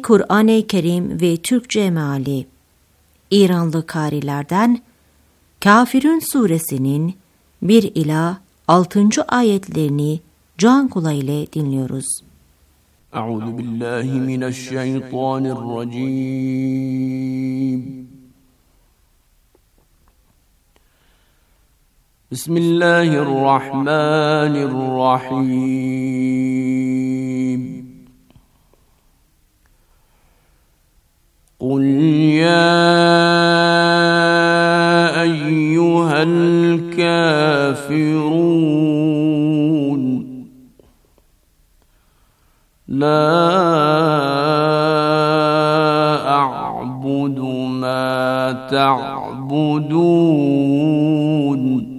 Kur'an-ı Kerim ve Türkçe meali. İranlı karilerden Kafirun suresinin 1 ila 6. ayetlerini can kulağıyla dinliyoruz. Euzu billahi mineşşeytanirracim. Bismillahirrahmanirrahim. Kul ya eyyuhel kafirun la a'budu ma ta'budun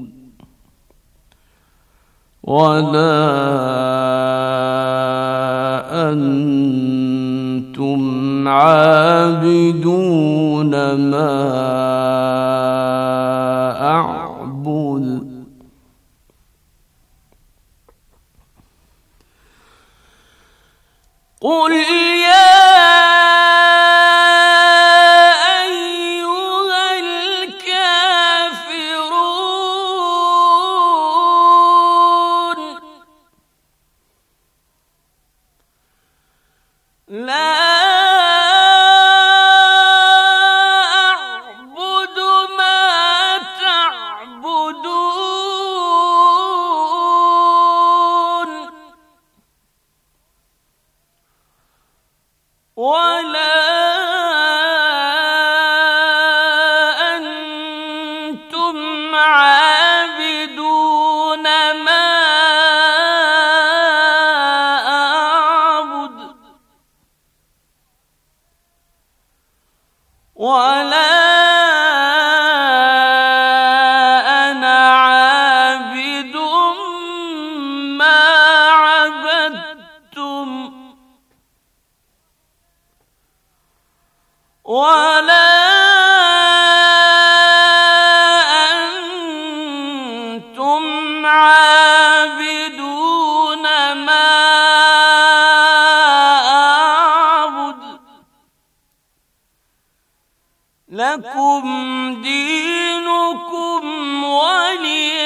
وَلَا أَنْتُمْ عَابِدُونَ مَا أَعْبُدُ قُلْ يَا لَكُمْ دِينُكُمْ وَلِيَ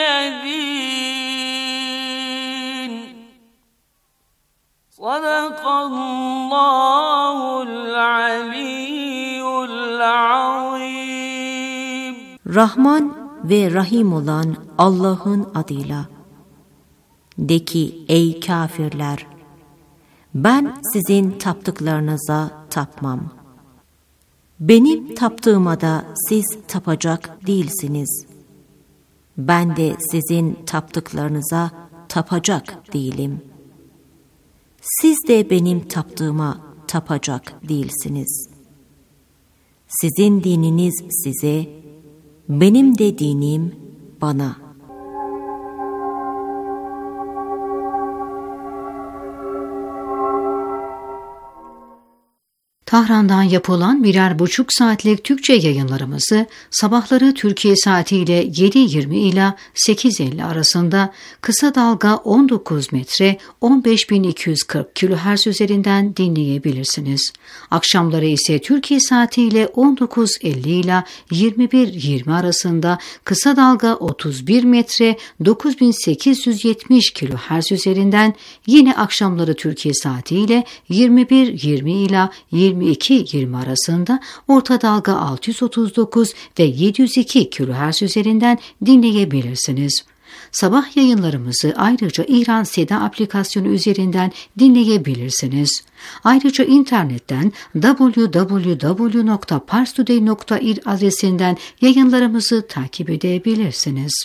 دِينِ صَدَقَ اللّٰهُ الْعَلِيُّ الْعَظِيمُ. Rahman ve Rahim olan Allah'ın adıyla. De ki ey kafirler, ben sizin taptıklarınıza tapmam. Benim taptığıma da siz tapacak değilsiniz. Ben de sizin taptıklarınıza tapacak değilim. Siz de benim taptığıma tapacak değilsiniz. Sizin dininiz size, benim de dinim bana. Tahran'dan yapılan 1,5 saatlik Türkçe yayınlarımızı sabahları Türkiye saatiyle 7.20 ila 8.50 arasında kısa dalga 19 metre 15.240 kHz üzerinden dinleyebilirsiniz. Akşamları ise Türkiye saatiyle 19.50 ila 21.20 arasında kısa dalga 31 metre 9.870 kHz üzerinden, yine akşamları Türkiye saatiyle 21.20 ila 22.20 arasında orta dalga 639 ve 702 kHz üzerinden dinleyebilirsiniz. Sabah yayınlarımızı ayrıca İran Seda aplikasyonu üzerinden dinleyebilirsiniz. Ayrıca internetten www.parstoday.ir adresinden yayınlarımızı takip edebilirsiniz.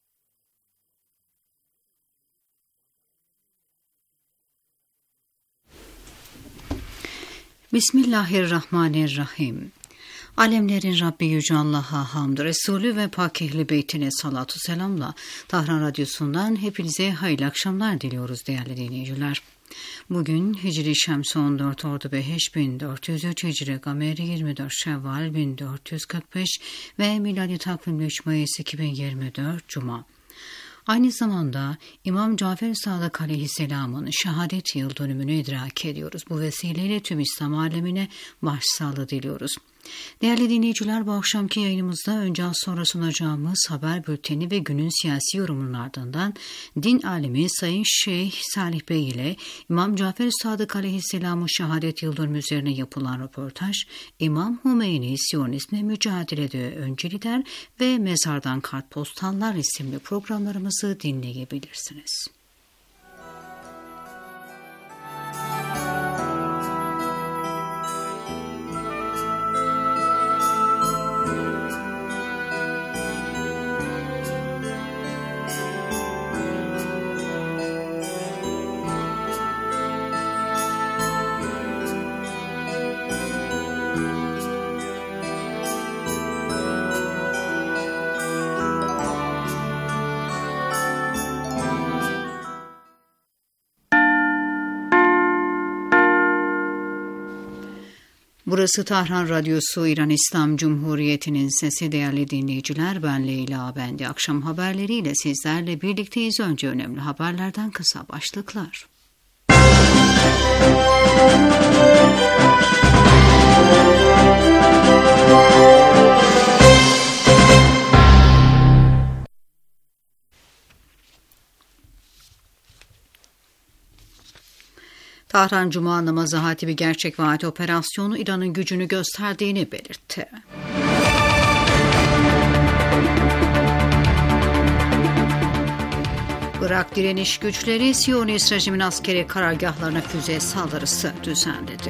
Bismillahirrahmanirrahim. Alemlerin Rabbi Yüce Allah'a hamd, Resulü ve Pak Ehli Beytine salatu selamla Tahran Radyosu'ndan hepinize hayırlı akşamlar diliyoruz değerli dinleyiciler. Bugün Hicri Şemsi 14 Ordubeheş 1403, Hicri Gameri 24 Şevval 1445 ve Miladi Takvimli 3 Mayıs 2024 Cuma. Aynı zamanda İmam Cafer Sadık Aleyhisselam'ın şehadet yıl dönümünü idrak ediyoruz. Bu vesileyle tüm İslam alemine başsağlığı diliyoruz. Değerli dinleyiciler, bu akşamki yayınımızda önce az sonra sunacağımız haber bülteni ve günün siyasi yorumunun ardından din alimi Sayın Şeyh Salih Bey ile İmam Cafer Sadık Aleyhisselam'ın şehadet yıldönümü üzerine yapılan röportaj, İmam Hümeyni Siyonizmle Mücadele'de Öncü Lider ve Mezardan Kartpostallar isimli programlarımızı dinleyebilirsiniz. Burası Tahran Radyosu, İran İslam Cumhuriyeti'nin sesi. Değerli dinleyiciler, ben Leyla Bendi. Akşam haberleriyle sizlerle birlikteyiz. Önce önemli haberlerden kısa başlıklar. Tahran Cuma namazı hatibi gerçek vaat operasyonu İran'ın gücünü gösterdiğini belirtti. Irak direniş güçleri Siyonist rejimin askeri karargahlarına füze saldırısı düzenledi.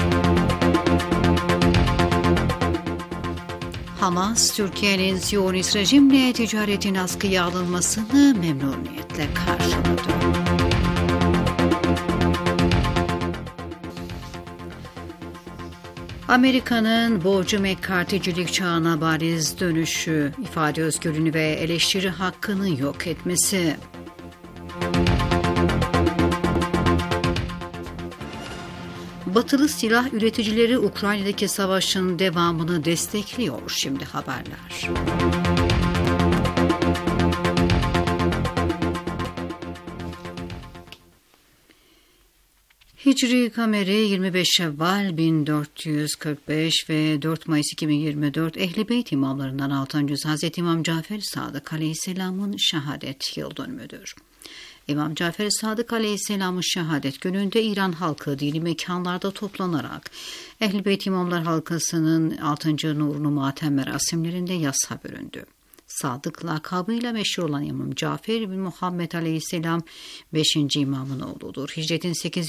Hamas, Türkiye'nin Siyonist rejimle ticaretin askıya alınmasını memnuniyetle karşıladı. Amerika'nın boğucu McCarthy'cilik çağına bariz dönüşü, ifade özgürlüğünü ve eleştiri hakkını yok etmesi. Batılı silah üreticileri Ukrayna'daki savaşın devamını destekliyor. Şimdi haberler. Hicri kameri 25 Şevval 1445 ve 4 Mayıs 2024 Ehl-i Beyt imamlarından 6. Hazreti İmam Cafer Sadık Aleyhisselam'ın şehadet yıldönümüdür. İmam Cafer Sadık Aleyhisselam'ın şehadet gününde İran halkı dini mekanlarda toplanarak Ehl-i Beyt İmamlar Halkası'nın 6. nurunu matem merasimlerinde yasa büründü. Sadık lakabıyla meşhur olan İmam Cafer bin Muhammed Aleyhisselam 5. imamın oğludur. Hicretin 83.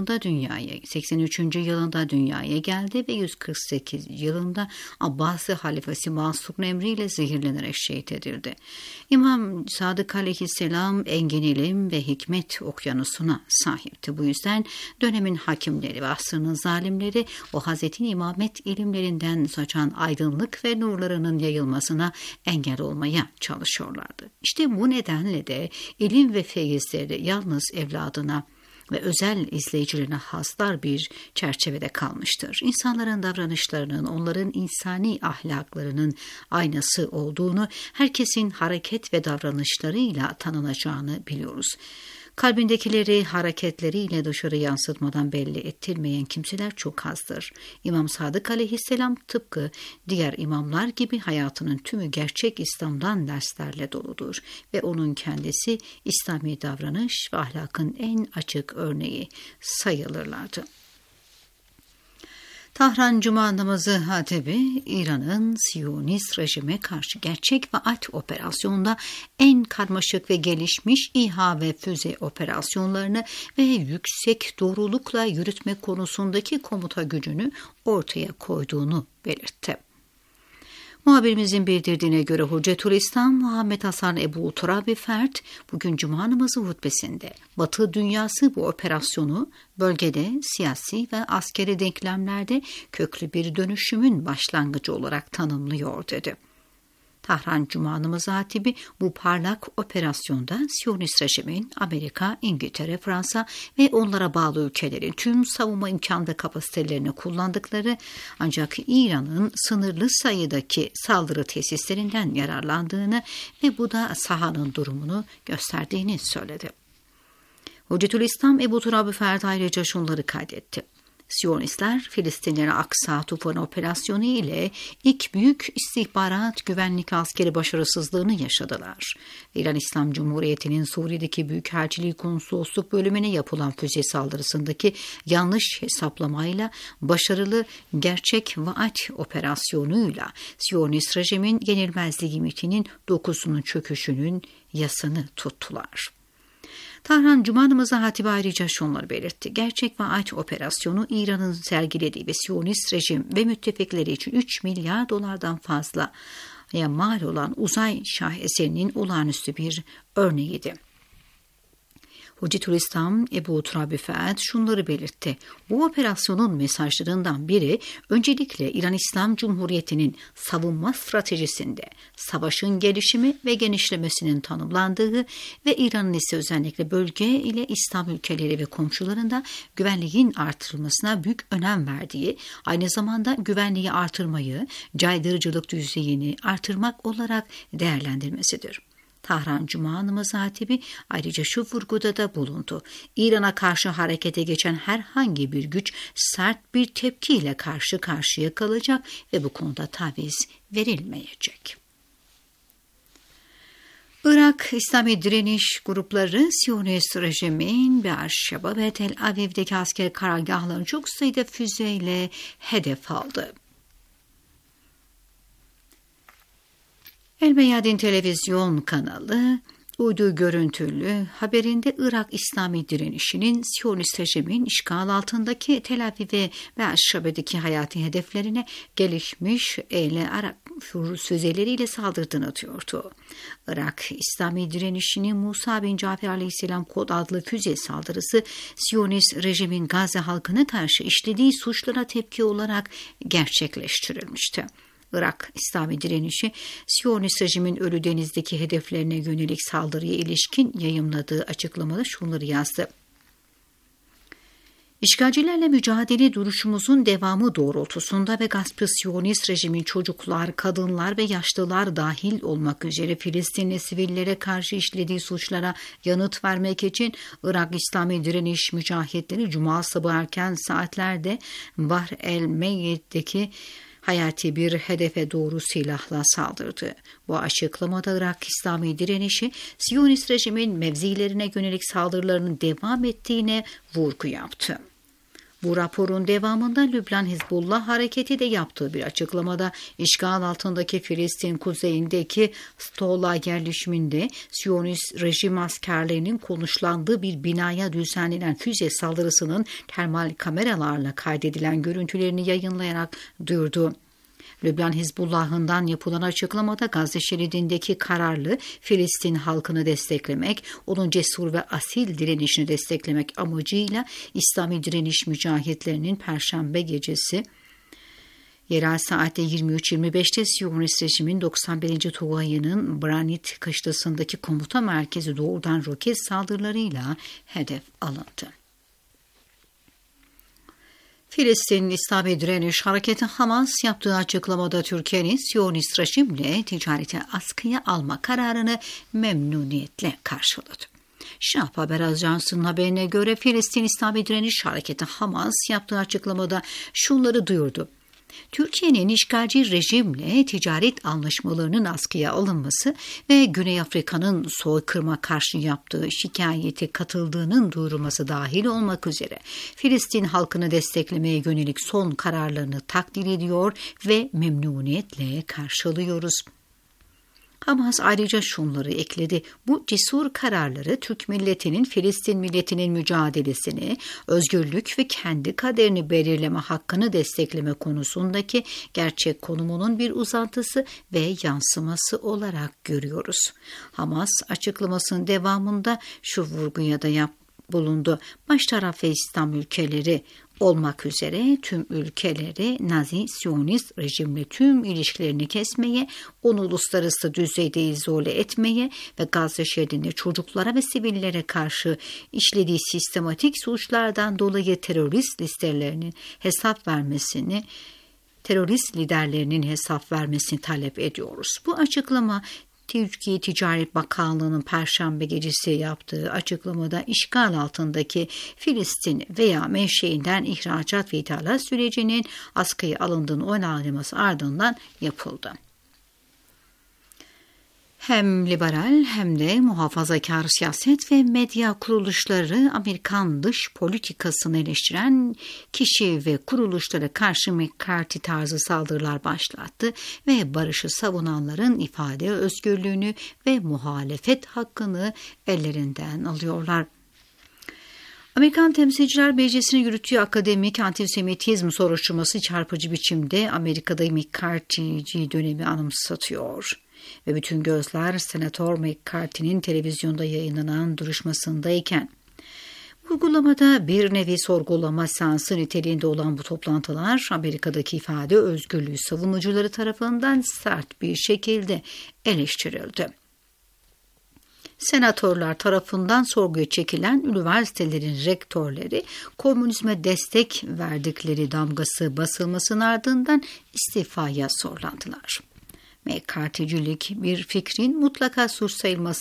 yılında dünyaya geldi ve 148 yılında Abbasi halifesi Mansur emriyle zehirlenerek şehit edildi. İmam Sadık Aleyhisselam engin ilim ve hikmet okyanusuna sahipti. Bu yüzden dönemin hakimleri ve asrının zalimleri o Hazreti imamet ilimlerinden saçan aydınlık ve nurlarının yayılmasına engel olmaya çalışıyorlardı. İşte bu nedenle de ilim ve feyizleri yalnız evladına ve özel izleyicilerine haslar bir çerçevede kalmıştır. İnsanların davranışlarının onların insani ahlaklarının aynası olduğunu, herkesin hareket ve davranışlarıyla tanınacağını biliyoruz. Kalbindekileri hareketleriyle dışarı yansıtmadan belli ettirmeyen kimseler çok azdır. İmam Sadık Aleyhisselam tıpkı diğer imamlar gibi hayatının tümü gerçek İslam'dan derslerle doludur ve onun kendisi İslami davranış ve ahlakın en açık örneği sayılırlardı. Tahran Cuma namazı hatibi İran'ın Siyonist rejime karşı gerçek vaat operasyonunda en karmaşık ve gelişmiş İHA ve füze operasyonlarını ve yüksek doğrulukla yürütme konusundaki komuta gücünü ortaya koyduğunu belirtti. Muhabirimizin bildirdiğine göre Hüccetülislam Muhammed Hasan Ebu Turabi Fert bugün Cuma namazı hutbesinde Batı dünyası bu operasyonu bölgede siyasi ve askeri denklemlerde köklü bir dönüşümün başlangıcı olarak tanımlıyor dedi. Tahran Cuma namazı hatibi bu parlak operasyonda Siyonist rejimin Amerika, İngiltere, Fransa ve onlara bağlı ülkelerin tüm savunma imkan ve kapasitelerini kullandıkları ancak İran'ın sınırlı sayıdaki saldırı tesislerinden yararlandığını ve bu da sahanın durumunu gösterdiğini söyledi. Hocetülislam Ebu Turabi Ferd ayrıca şunları kaydetti. Siyonistler Filistinlere Aksa Tufanı operasyonu ile ilk büyük istihbarat güvenlik askeri başarısızlığını yaşadılar. İran İslam Cumhuriyeti'nin Suriye'deki Büyükelçiliği Konsolosluk bölümüne yapılan füze saldırısındaki yanlış hesaplamayla başarılı gerçek vaat operasyonuyla Siyonist rejimin yenilmezliği mitinin dokusunun çöküşünün yasını tuttular. Tahran Cuma namazı hatibi ayrıca şunları belirtti. Gerçek vaat operasyonu İran'ın sergilediği ve Siyonist rejim ve müttefikleri için 3 milyar dolardan fazla mal olan uzay şaheserinin olağanüstü bir örneğiydi. Hocetülislam Ebu Turabi Ferd şunları belirtti. Bu operasyonun mesajlarından biri öncelikle İran İslam Cumhuriyeti'nin savunma stratejisinde savaşın gelişimi ve genişlemesinin tanımlandığı ve İran'ın ise özellikle bölge ile İslam ülkeleri ve komşularında güvenliğin artırılmasına büyük önem verdiği, aynı zamanda güvenliği artırmayı, caydırıcılık düzeyini artırmak olarak değerlendirmesidir. Tahran Cuma namazı hatibi ayrıca şu vurguda da bulundu. İran'a karşı harekete geçen herhangi bir güç sert bir tepkiyle karşı karşıya kalacak ve bu konuda taviz verilmeyecek. Irak İslami direniş grupları Siyonist rejimin Beerşeba ve Tel Aviv'deki askeri karargahlarını çok sayıda füzeyle hedef aldı. El Meyadin televizyon kanalı uydu görüntülü haberinde Irak İslami direnişinin Siyonist rejimin işgal altındaki Tel Aviv ve Beerşeba'daki hayati hedeflerine gelişmiş Arap füzeleriyle saldırdığını atıyordu. Irak İslami direnişinin Musa bin Cafer Aleyhisselam kod adlı füze saldırısı Siyonist rejimin Gazze halkına karşı işlediği suçlara tepki olarak gerçekleştirilmişti. Irak İslami direnişi, Siyonist rejimin Ölü Deniz'deki hedeflerine yönelik saldırıya ilişkin yayımladığı açıklamada şunları yazdı. İşgalcilerle mücadele duruşumuzun devamı doğrultusunda ve gaspı Siyonist rejimin çocuklar, kadınlar ve yaşlılar dahil olmak üzere Filistinli sivillere karşı işlediği suçlara yanıt vermek için Irak İslami direniş mücahitleri Cuma sabahı erken saatlerde Bahr el-Meyyit'teki hayati bir hedefe doğru silahla saldırdı. Bu açıklamada Irak İslami direnişi, Siyonist rejimin mevzilerine yönelik saldırılarının devam ettiğine vurgu yaptı. Bu raporun devamında Lübnan Hizbullah hareketi de yaptığı bir açıklamada işgal altındaki Filistin kuzeyindeki Stola yerleşiminde Siyonist rejim askerlerinin konuşlandığı bir binaya düzenlenen füze saldırısının termal kameralarla kaydedilen görüntülerini yayınlayarak duyurdu. Lübnan Hizbullah'ından yapılan açıklamada Gazze şeridindeki kararlı Filistin halkını desteklemek, onun cesur ve asil direnişini desteklemek amacıyla İslami direniş mücahitlerinin Perşembe gecesi yerel saatte 23:25'te Siyonist rejimin 91. Tugayı'nın Branit kışlasındaki komuta merkezi doğrudan roket saldırılarıyla hedef alındı. Filistin İslami Direniş Hareketi Hamas yaptığı açıklamada Türkiye'nin Siyonist rejimle ticarete askıya alma kararını memnuniyetle karşıladı. Şah Haber Ajansı'nın haberine göre Filistin İslami Direniş Hareketi Hamas yaptığı açıklamada şunları duyurdu. Türkiye'nin işgalci rejimle ticaret anlaşmalarının askıya alınması ve Güney Afrika'nın soykırıma karşı yaptığı şikayete katıldığının duyurulması dahil olmak üzere Filistin halkını desteklemeye yönelik son kararlarını takdir ediyor ve memnuniyetle karşılıyoruz. Hamas ayrıca şunları ekledi. Bu cesur kararları Türk milletinin Filistin milletinin mücadelesini, özgürlük ve kendi kaderini belirleme hakkını destekleme konusundaki gerçek konumunun bir uzantısı ve yansıması olarak görüyoruz. Hamas açıklamasının devamında şu vurguya da bulundu. Baş taraf ve İslam ülkeleri olmak üzere tüm ülkeleri Nazi-Siyonist rejimle tüm ilişkilerini kesmeye, onu uluslararası düzeyde izole etmeye ve Gazze şeridinde çocuklara ve sivillere karşı işlediği sistematik suçlardan dolayı terörist liderlerinin hesap vermesini talep ediyoruz. Bu açıklama Türkiye Ticaret Bakanlığı'nın Perşembe gecesi yaptığı açıklamada işgal altındaki Filistin veya menşeinden ihracat ve ithalat sürecinin askıya alındığını onaylaması ardından yapıldı. Hem liberal hem de muhafazakar siyaset ve medya kuruluşları Amerikan dış politikasını eleştiren kişi ve kuruluşlara karşı McCarthy tarzı saldırılar başlattı ve barışı savunanların ifade özgürlüğünü ve muhalefet hakkını ellerinden alıyorlar. Amerikan Temsilciler Meclisi'nin yürüttüğü akademik antisemitizm soruşturması çarpıcı biçimde Amerika'da McCarthy'ci dönemi anımsatıyor. Ve bütün gözler Senatör McCarthy'nin televizyonda yayınlanan duruşmasındayken, uygulamada bir nevi sorgulama seansı niteliğinde olan bu toplantılar Amerika'daki ifade özgürlüğü savunucuları tarafından sert bir şekilde eleştirildi. Senatörler tarafından sorguya çekilen üniversitelerin rektörleri komünizme destek verdikleri damgası basılmasının ardından istifaya zorlandılar. McCarthy'cilik bir fikrin mutlaka suç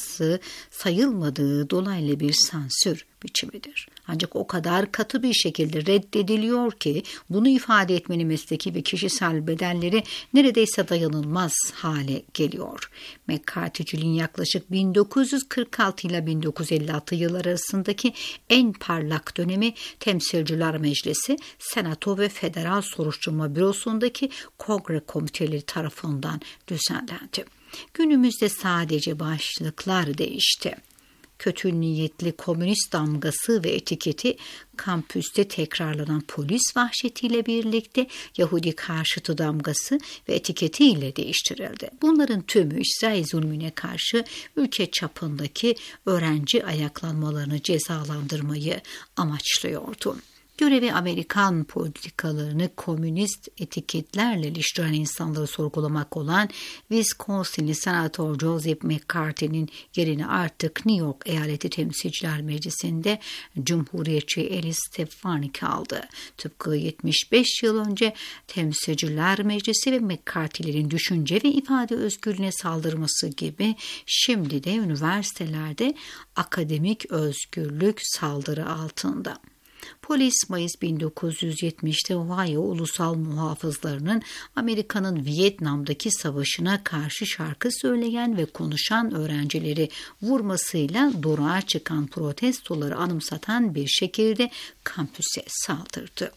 sayılmadığı dolaylı bir sansür biçimidir. Ancak o kadar katı bir şekilde reddediliyor ki bunu ifade etmenin mesleki ve kişisel bedelleri neredeyse dayanılmaz hale geliyor. McCarthy'ciliğin yaklaşık 1946 ile 1956 yılları arasındaki en parlak dönemi Temsilciler Meclisi, Senato ve Federal Soruşturma Bürosu'ndaki kongre komiteleri tarafından düzenlendi. Günümüzde sadece başlıklar değişti. Kötü niyetli komünist damgası ve etiketi kampüste tekrarlanan polis vahşetiyle birlikte Yahudi karşıtı damgası ve etiketiyle değiştirildi. Bunların tümü İsrail zulmüne karşı ülke çapındaki öğrenci ayaklanmalarını cezalandırmayı amaçlıyordu. Görevi Amerikan politikalarını komünist etiketlerle iliştiren insanları sorgulamak olan Wisconsinli Senatör Joseph McCarthy'nin yerini artık New York Eyaleti Temsilciler Meclisi'nde Cumhuriyetçi Ellis Stefanik aldı. Tıpkı 75 yıl önce Temsilciler Meclisi ve McCarthy'lerin düşünce ve ifade özgürlüğüne saldırması gibi şimdi de üniversitelerde akademik özgürlük saldırı altında. Polis Mayıs 1970'te Ohio ulusal muhafızlarının Amerika'nın Vietnam'daki savaşına karşı şarkı söyleyen ve konuşan öğrencileri vurmasıyla doruğa çıkan protestoları anımsatan bir şekilde kampüse saldırdı.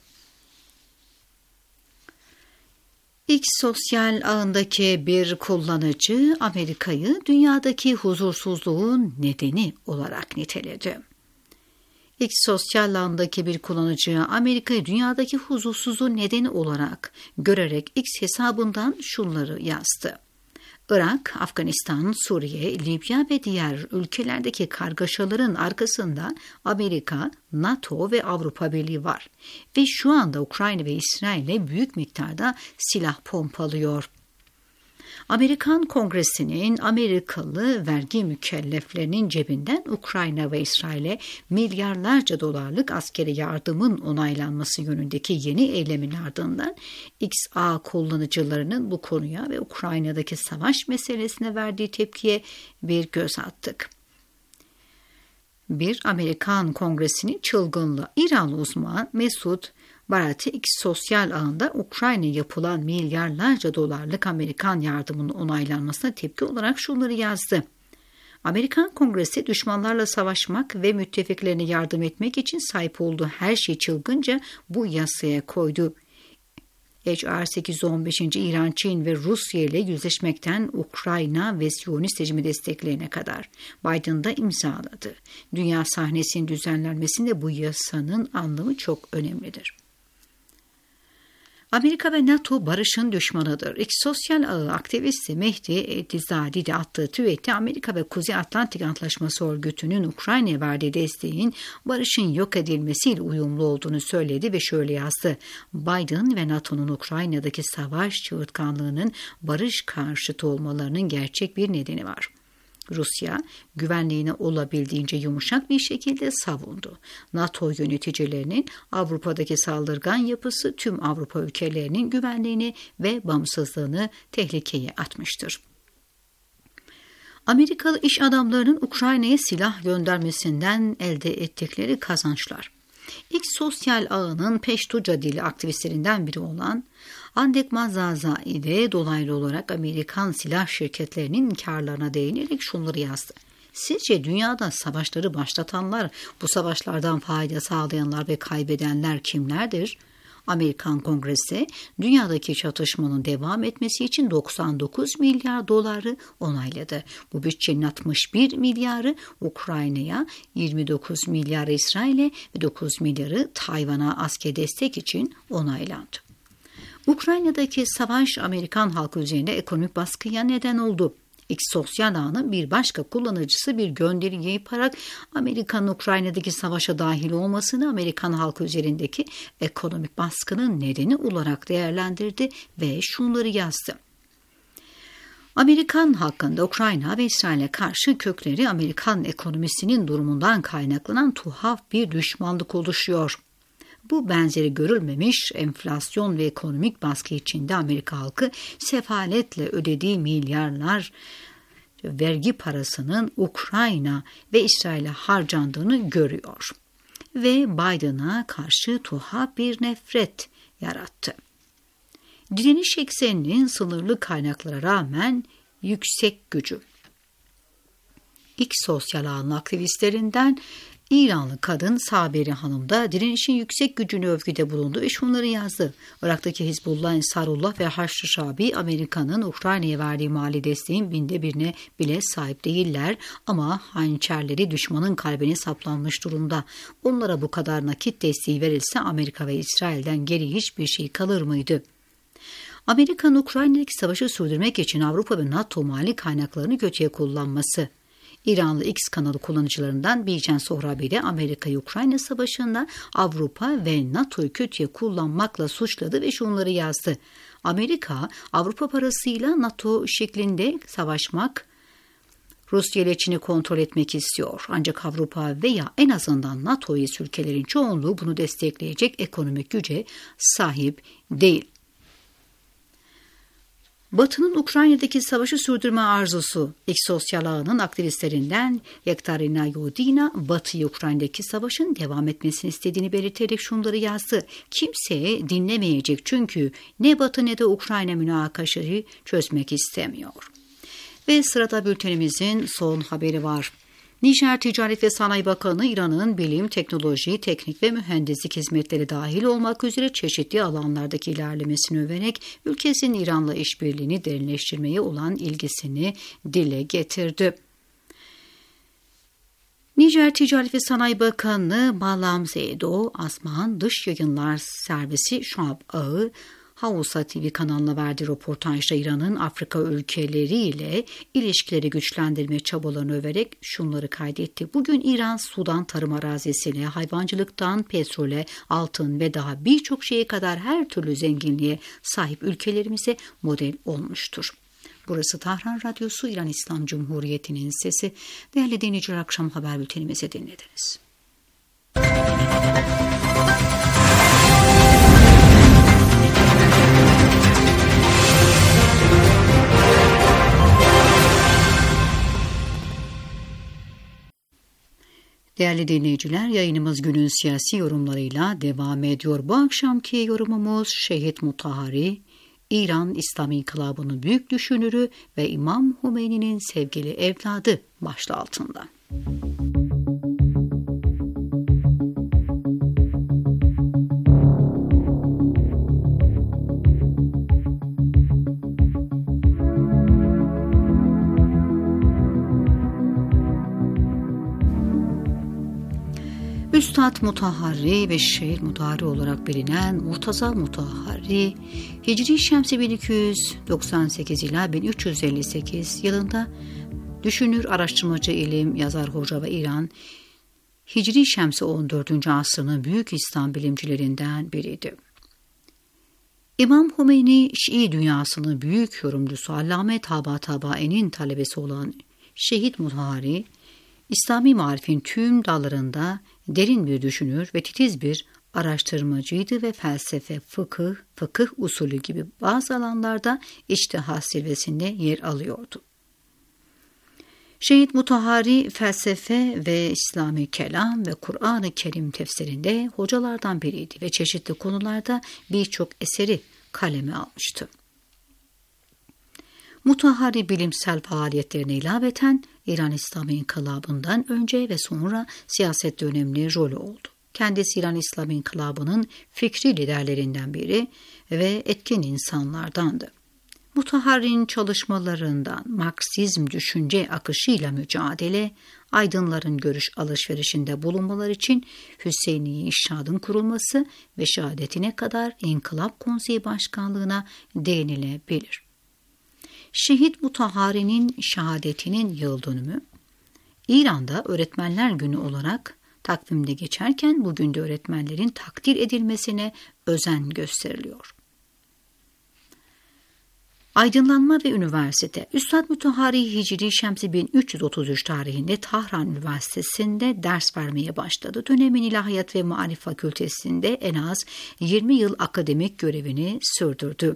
X sosyal ağındaki bir kullanıcı Amerika'yı dünyadaki huzursuzluğun nedeni olarak niteledi. X sosyal ağındaki bir kullanıcı Amerika'yı dünyadaki huzursuzluğun nedeni olarak görerek X hesabından şunları yazdı. Irak, Afganistan, Suriye, Libya ve diğer ülkelerdeki kargaşaların arkasında Amerika, NATO ve Avrupa Birliği var ve şu anda Ukrayna ve İsrail'e büyük miktarda silah pompalıyor. Amerikan Kongresi'nin Amerikalı vergi mükelleflerinin cebinden Ukrayna ve İsrail'e milyarlarca dolarlık askeri yardımın onaylanması yönündeki yeni eylemin ardından XA kullanıcılarının bu konuya ve Ukrayna'daki savaş meselesine verdiği tepkiye bir göz attık. Bir Amerikan Kongresi'nin çılgınlığı İranlı uzman Mesut Barati X sosyal ağında Ukrayna'ya yapılan milyarlarca dolarlık Amerikan yardımının onaylanmasına tepki olarak şunları yazdı. Amerikan Kongresi düşmanlarla savaşmak ve müttefiklerine yardım etmek için sahip olduğu her şeyi çılgınca bu yasaya koydu. HR 815. İran, Çin ve Rusya ile yüzleşmekten Ukrayna ve Siyonist rejimi desteklerine kadar Biden'da imzaladı. Dünya sahnesinin düzenlenmesinde bu yasanın anlamı çok önemlidir. Amerika ve NATO barışın düşmanıdır. X sosyal ağı aktivisti Mehdi Edizadi de attığı tweette Amerika ve Kuzey Atlantik Antlaşması Örgütü'nün Ukrayna'ya verdiği desteğin barışın yok edilmesiyle uyumlu olduğunu söyledi ve şöyle yazdı. Biden ve NATO'nun Ukrayna'daki savaş çığırtkanlığının barış karşıtı olmalarının gerçek bir nedeni var. Rusya, güvenliğini olabildiğince yumuşak bir şekilde savundu. NATO yöneticilerinin Avrupa'daki saldırgan yapısı tüm Avrupa ülkelerinin güvenliğini ve bağımsızlığını tehlikeye atmıştır. Amerikalı iş adamlarının Ukrayna'ya silah göndermesinden elde ettikleri kazançlar. X sosyal ağının Peştuca dili aktivistlerinden biri olan Andek Mazaza ile dolaylı olarak Amerikan silah şirketlerinin karlarına değinerek şunları yazdı. Sizce dünyada savaşları başlatanlar, bu savaşlardan fayda sağlayanlar ve kaybedenler kimlerdir? Amerikan Kongresi dünyadaki çatışmanın devam etmesi için 99 milyar doları onayladı. Bu bütçenin 61 milyarı Ukrayna'ya, 29 milyarı İsrail'e ve 9 milyarı Tayvan'a asker destek için onaylandı. Ukrayna'daki savaş Amerikan halkı üzerinde ekonomik baskıya neden oldu. X sosyal ağının bir başka kullanıcısı bir gönderi yaparak Amerika'nın Ukrayna'daki savaşa dahil olmasını Amerikan halkı üzerindeki ekonomik baskının nedeni olarak değerlendirdi ve şunları yazdı. Amerikan hakkında Ukrayna ve İsrail'e karşı kökleri Amerikan ekonomisinin durumundan kaynaklanan tuhaf bir düşmanlık oluşuyor. Bu benzeri görülmemiş enflasyon ve ekonomik baskı içinde Amerika halkı sefaletle ödediği milyarlar vergi parasının Ukrayna ve İsrail'e harcandığını görüyor. Ve Biden'a karşı tuhaf bir nefret yarattı. Direniş ekseninin sınırlı kaynaklara rağmen yüksek gücü. X sosyal ağın aktivistlerinden İranlı kadın Saberi Hanım da direnişin yüksek gücünü övgüde bulundu ve şunları yazdı. Irak'taki Hizbullah, Ensarullah ve Haçlı Şabi Amerika'nın Ukrayna'ya verdiği mali desteğin 1/1000'e bile sahip değiller ama hançerleri düşmanın kalbine saplanmış durumda. Onlara bu kadar nakit desteği verilse Amerika ve İsrail'den geri hiçbir şey kalır mıydı? Amerika'nın Ukrayna'daki savaşı sürdürmek için Avrupa ve NATO mali kaynaklarını kötüye kullanması. İranlı X kanalı kullanıcılarından Bijan Sohrabi de Amerika'yı Ukrayna Savaşı'nda Avrupa ve NATO'yu kötüye kullanmakla suçladı ve şunları yazdı. Amerika, Avrupa parasıyla NATO şeklinde savaşmak, Rusya ile Çin'i kontrol etmek istiyor. Ancak Avrupa veya en azından NATO üyesi ülkelerin çoğunluğu bunu destekleyecek ekonomik güce sahip değil. Batı'nın Ukrayna'daki savaşı sürdürme arzusu. X sosyal ağının aktivistlerinden Yektarina Yodina, Batı'yı Ukrayna'daki savaşın devam etmesini istediğini belirterek şunları yazdı. Kimse dinlemeyecek çünkü ne Batı ne de Ukrayna münakaşayı çözmek istemiyor. Ve sırada bültenimizin son haberi var. Nijer Ticaret ve Sanayi Bakanı İran'ın bilim, teknoloji, teknik ve mühendislik hizmetleri dahil olmak üzere çeşitli alanlardaki ilerlemesini överek ülkesinin İran'la işbirliğini derinleştirmeye olan ilgisini dile getirdi. Nijer Ticaret ve Sanayi Bakanı Malam Zeydo Asman Dış Yayınlar Servisi Şuab Ağı Hausa TV kanalına verdiği röportajda İran'ın Afrika ülkeleriyle ilişkileri güçlendirme çabalarını överek şunları kaydetti. Bugün İran, Sudan tarım arazisine, hayvancılıktan petrole, altın ve daha birçok şeye kadar her türlü zenginliğe sahip ülkelerimize model olmuştur. Burası Tahran Radyosu, İran İslam Cumhuriyeti'nin sesi. Değerli dinleyiciler, akşam haber bültenimizi dinlediniz. Değerli dinleyiciler, yayınımız günün siyasi yorumlarıyla devam ediyor. Bu akşamki yorumumuz Şehit Mutahhari, İran İslam İnkılabı'nın büyük düşünürü ve İmam Hümeyni'nin sevgili evladı başlığı altında. Üstad Mutahharri ve Şeyh Mutahharri olarak bilinen Murtaza Mutahharri, Hicri Şemsi 1298 ila 1358 yılında düşünür, araştırmacı, ilim, yazar, hoca ve İran, Hicri Şemsi 14. asrının büyük İslam bilimcilerinden biriydi. İmam Hümeyni, Şii dünyasının büyük yorumcusu Allame Tabatabaini'nin talebesi olan Şeyh Mutahharri, İslami marifin tüm dallarında derin bir düşünür ve titiz bir araştırmacıydı ve felsefe, fıkıh usulü gibi bazı alanlarda içtihat zirvesinde yer alıyordu. Şeyh Mutahharri felsefe ve İslami kelam ve Kur'an-ı Kerim tefsirinde hocalardan biriydi ve çeşitli konularda birçok eseri kaleme almıştı. Mutahharri bilimsel faaliyetlerine ilaveten İran İslami İnkılabı'ndan önce ve sonra siyasette önemli rolü oldu. Kendisi İran İslami İnkılabı'nın fikri liderlerinden biri ve etkin insanlardandı. Mutahharri'nin çalışmalarından Marksizm düşünce akışıyla mücadele, aydınların görüş alışverişinde bulunmalar için Hüseyni İrşad'ın kurulması ve şehadetine kadar İnkılap Konseyi Başkanlığı'na değinilebilir. Şehit Mutahharri'nin şehadetinin yıl dönümü, İran'da Öğretmenler Günü olarak takvimde geçerken bugün de öğretmenlerin takdir edilmesine özen gösteriliyor. Aydınlanma ve üniversite. Üstad Mutahharri Hicri Şemsi 1333 tarihinde Tahran Üniversitesi'nde ders vermeye başladı. Dönemin İlahiyat ve Maarif Fakültesi'nde en az 20 yıl akademik görevini sürdürdü.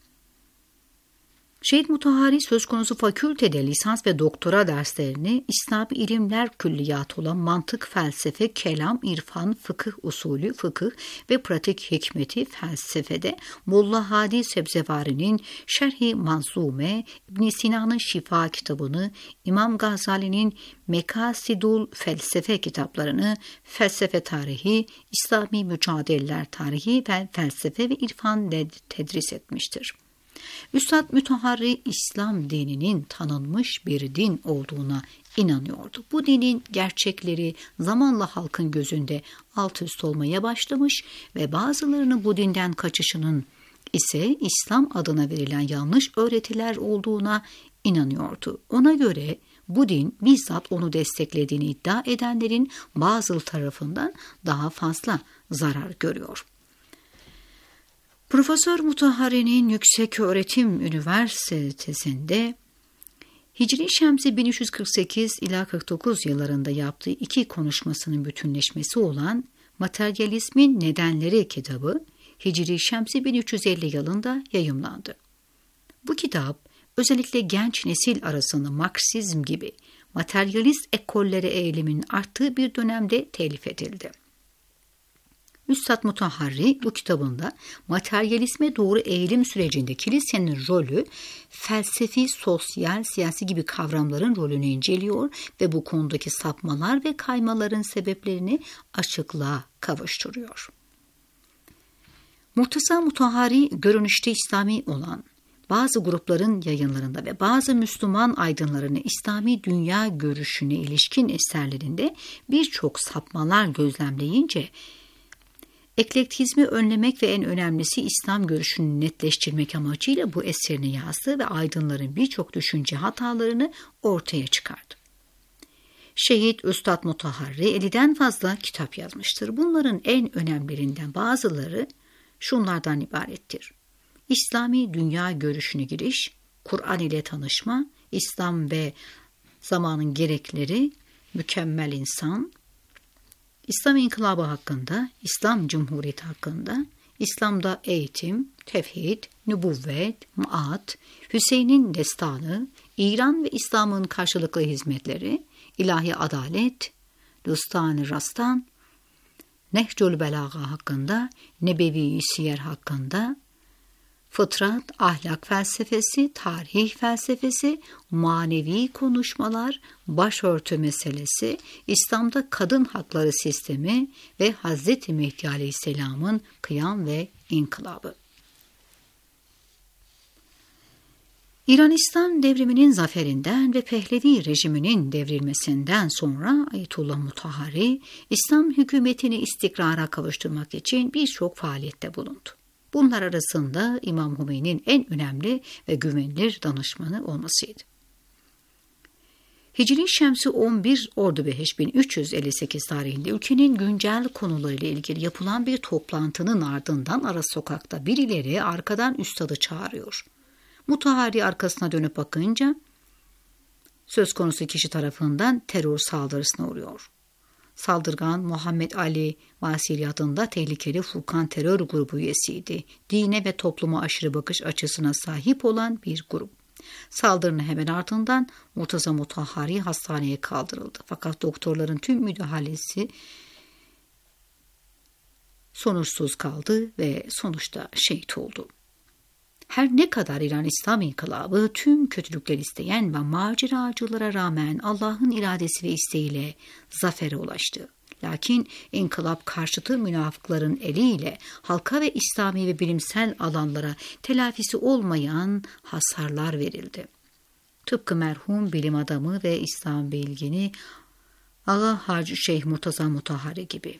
Şeyh Mutahharri söz konusu fakültede lisans ve doktora derslerini İslami ilimler külliyatı olan mantık, felsefe, kelam, irfan, fıkıh usulü, fıkıh ve pratik hikmeti felsefede Molla Hadi Sebzevari'nin Şerh-i Manzume, İbn Sina'nın Şifa kitabını, İmam Gazali'nin Mekasidul Felsefe kitaplarını, felsefe tarihi, İslami mücadeleler tarihi ve felsefe ve irfan tedris etmiştir. Üstad Mutahharri İslam dininin tanınmış bir din olduğuna inanıyordu. Bu dinin gerçekleri zamanla halkın gözünde alt üst olmaya başlamış ve bazılarının bu dinden kaçışının ise İslam adına verilen yanlış öğretiler olduğuna inanıyordu. Ona göre bu din bizzat onu desteklediğini iddia edenlerin bazı tarafından daha fazla zarar görüyor. Profesör Mutahharri'nin Yükseköğretim Üniversitesi'nde Hicri Şemsi 1348 ila 49 yıllarında yaptığı iki konuşmasının bütünleşmesi olan Materyalizmin Nedenleri kitabı Hicri Şemsi 1350 yılında yayımlandı. Bu kitap özellikle genç nesil arasında Marksizm gibi materyalist ekollere eğilimin arttığı bir dönemde telif edildi. Üstad Mutahharri bu kitabında materyalizme doğru eğilim sürecinde kilisenin rolü, felsefi, sosyal, siyasi gibi kavramların rolünü inceliyor ve bu konudaki sapmalar ve kaymaların sebeplerini açıklığa kavuşturuyor. Murtaza Mutahharri görünüşte İslami olan bazı grupların yayınlarında ve bazı Müslüman aydınlarının İslami dünya görüşüne ilişkin eserlerinde birçok sapmalar gözlemleyince eklektizmi önlemek ve en önemlisi İslam görüşünü netleştirmek amacıyla bu eserini yazdı ve aydınların birçok düşünce hatalarını ortaya çıkardı. Şehit Üstad Mutahharri 50'den fazla kitap yazmıştır. Bunların en önemlilerinden bazıları şunlardan ibarettir: İslami dünya görüşüne giriş, Kur'an ile tanışma, İslam ve zamanın gerekleri, mükemmel insan, İslam İnkılabı hakkında, İslam Cumhuriyeti hakkında, İslam'da eğitim, tevhid, nübüvvet, maat, Hüseyin'in destanı, İran ve İslam'ın karşılıklı hizmetleri, ilahi adalet, Rüstan-ı Rastan, Nehcül Belaga hakkında, Nebevi Siyer hakkında, fıtrat, ahlak felsefesi, tarih felsefesi, manevi konuşmalar, başörtü meselesi, İslam'da kadın hakları sistemi ve Hazreti Mehdi Aleyhisselam'ın kıyam ve inkılabı. İran İslam devriminin zaferinden ve Pehlevi rejiminin devrilmesinden sonra Ayetullah Mutahhari, İslam hükümetini istikrara kavuşturmak için birçok faaliyette bulundu. Bunlar arasında İmam Hümeyni'nin en önemli ve güvenilir danışmanı olmasıydı. Hicri Şemsi 11 Ordubehiş 1358 tarihinde ülkenin güncel konularıyla ilgili yapılan bir toplantının ardından ara sokakta birileri arkadan üstadı çağırıyor. Mutahhari arkasına dönüp bakınca söz konusu kişi tarafından terör saldırısına uğruyor. Saldırgan Muhammed Ali Vasili adında tehlikeli Furkan terör grubu üyesiydi. Dine ve topluma aşırı bakış açısına sahip olan bir grup. Saldırının hemen ardından Murtaza Mutahhari hastaneye kaldırıldı. Fakat doktorların tüm müdahalesi sonuçsuz kaldı ve sonuçta şehit oldu. Her ne kadar İran İslam İnkılabı tüm kötülükler isteyen ve maceracılara rağmen Allah'ın iradesi ve isteğiyle zafere ulaştı. Lakin inkılap karşıtı münafıkların eliyle halka ve İslami ve bilimsel alanlara telafisi olmayan hasarlar verildi. Tıpkı merhum bilim adamı ve İslam bilgini Ağa Hacı Şeyh Murtaza Mutahhari gibi.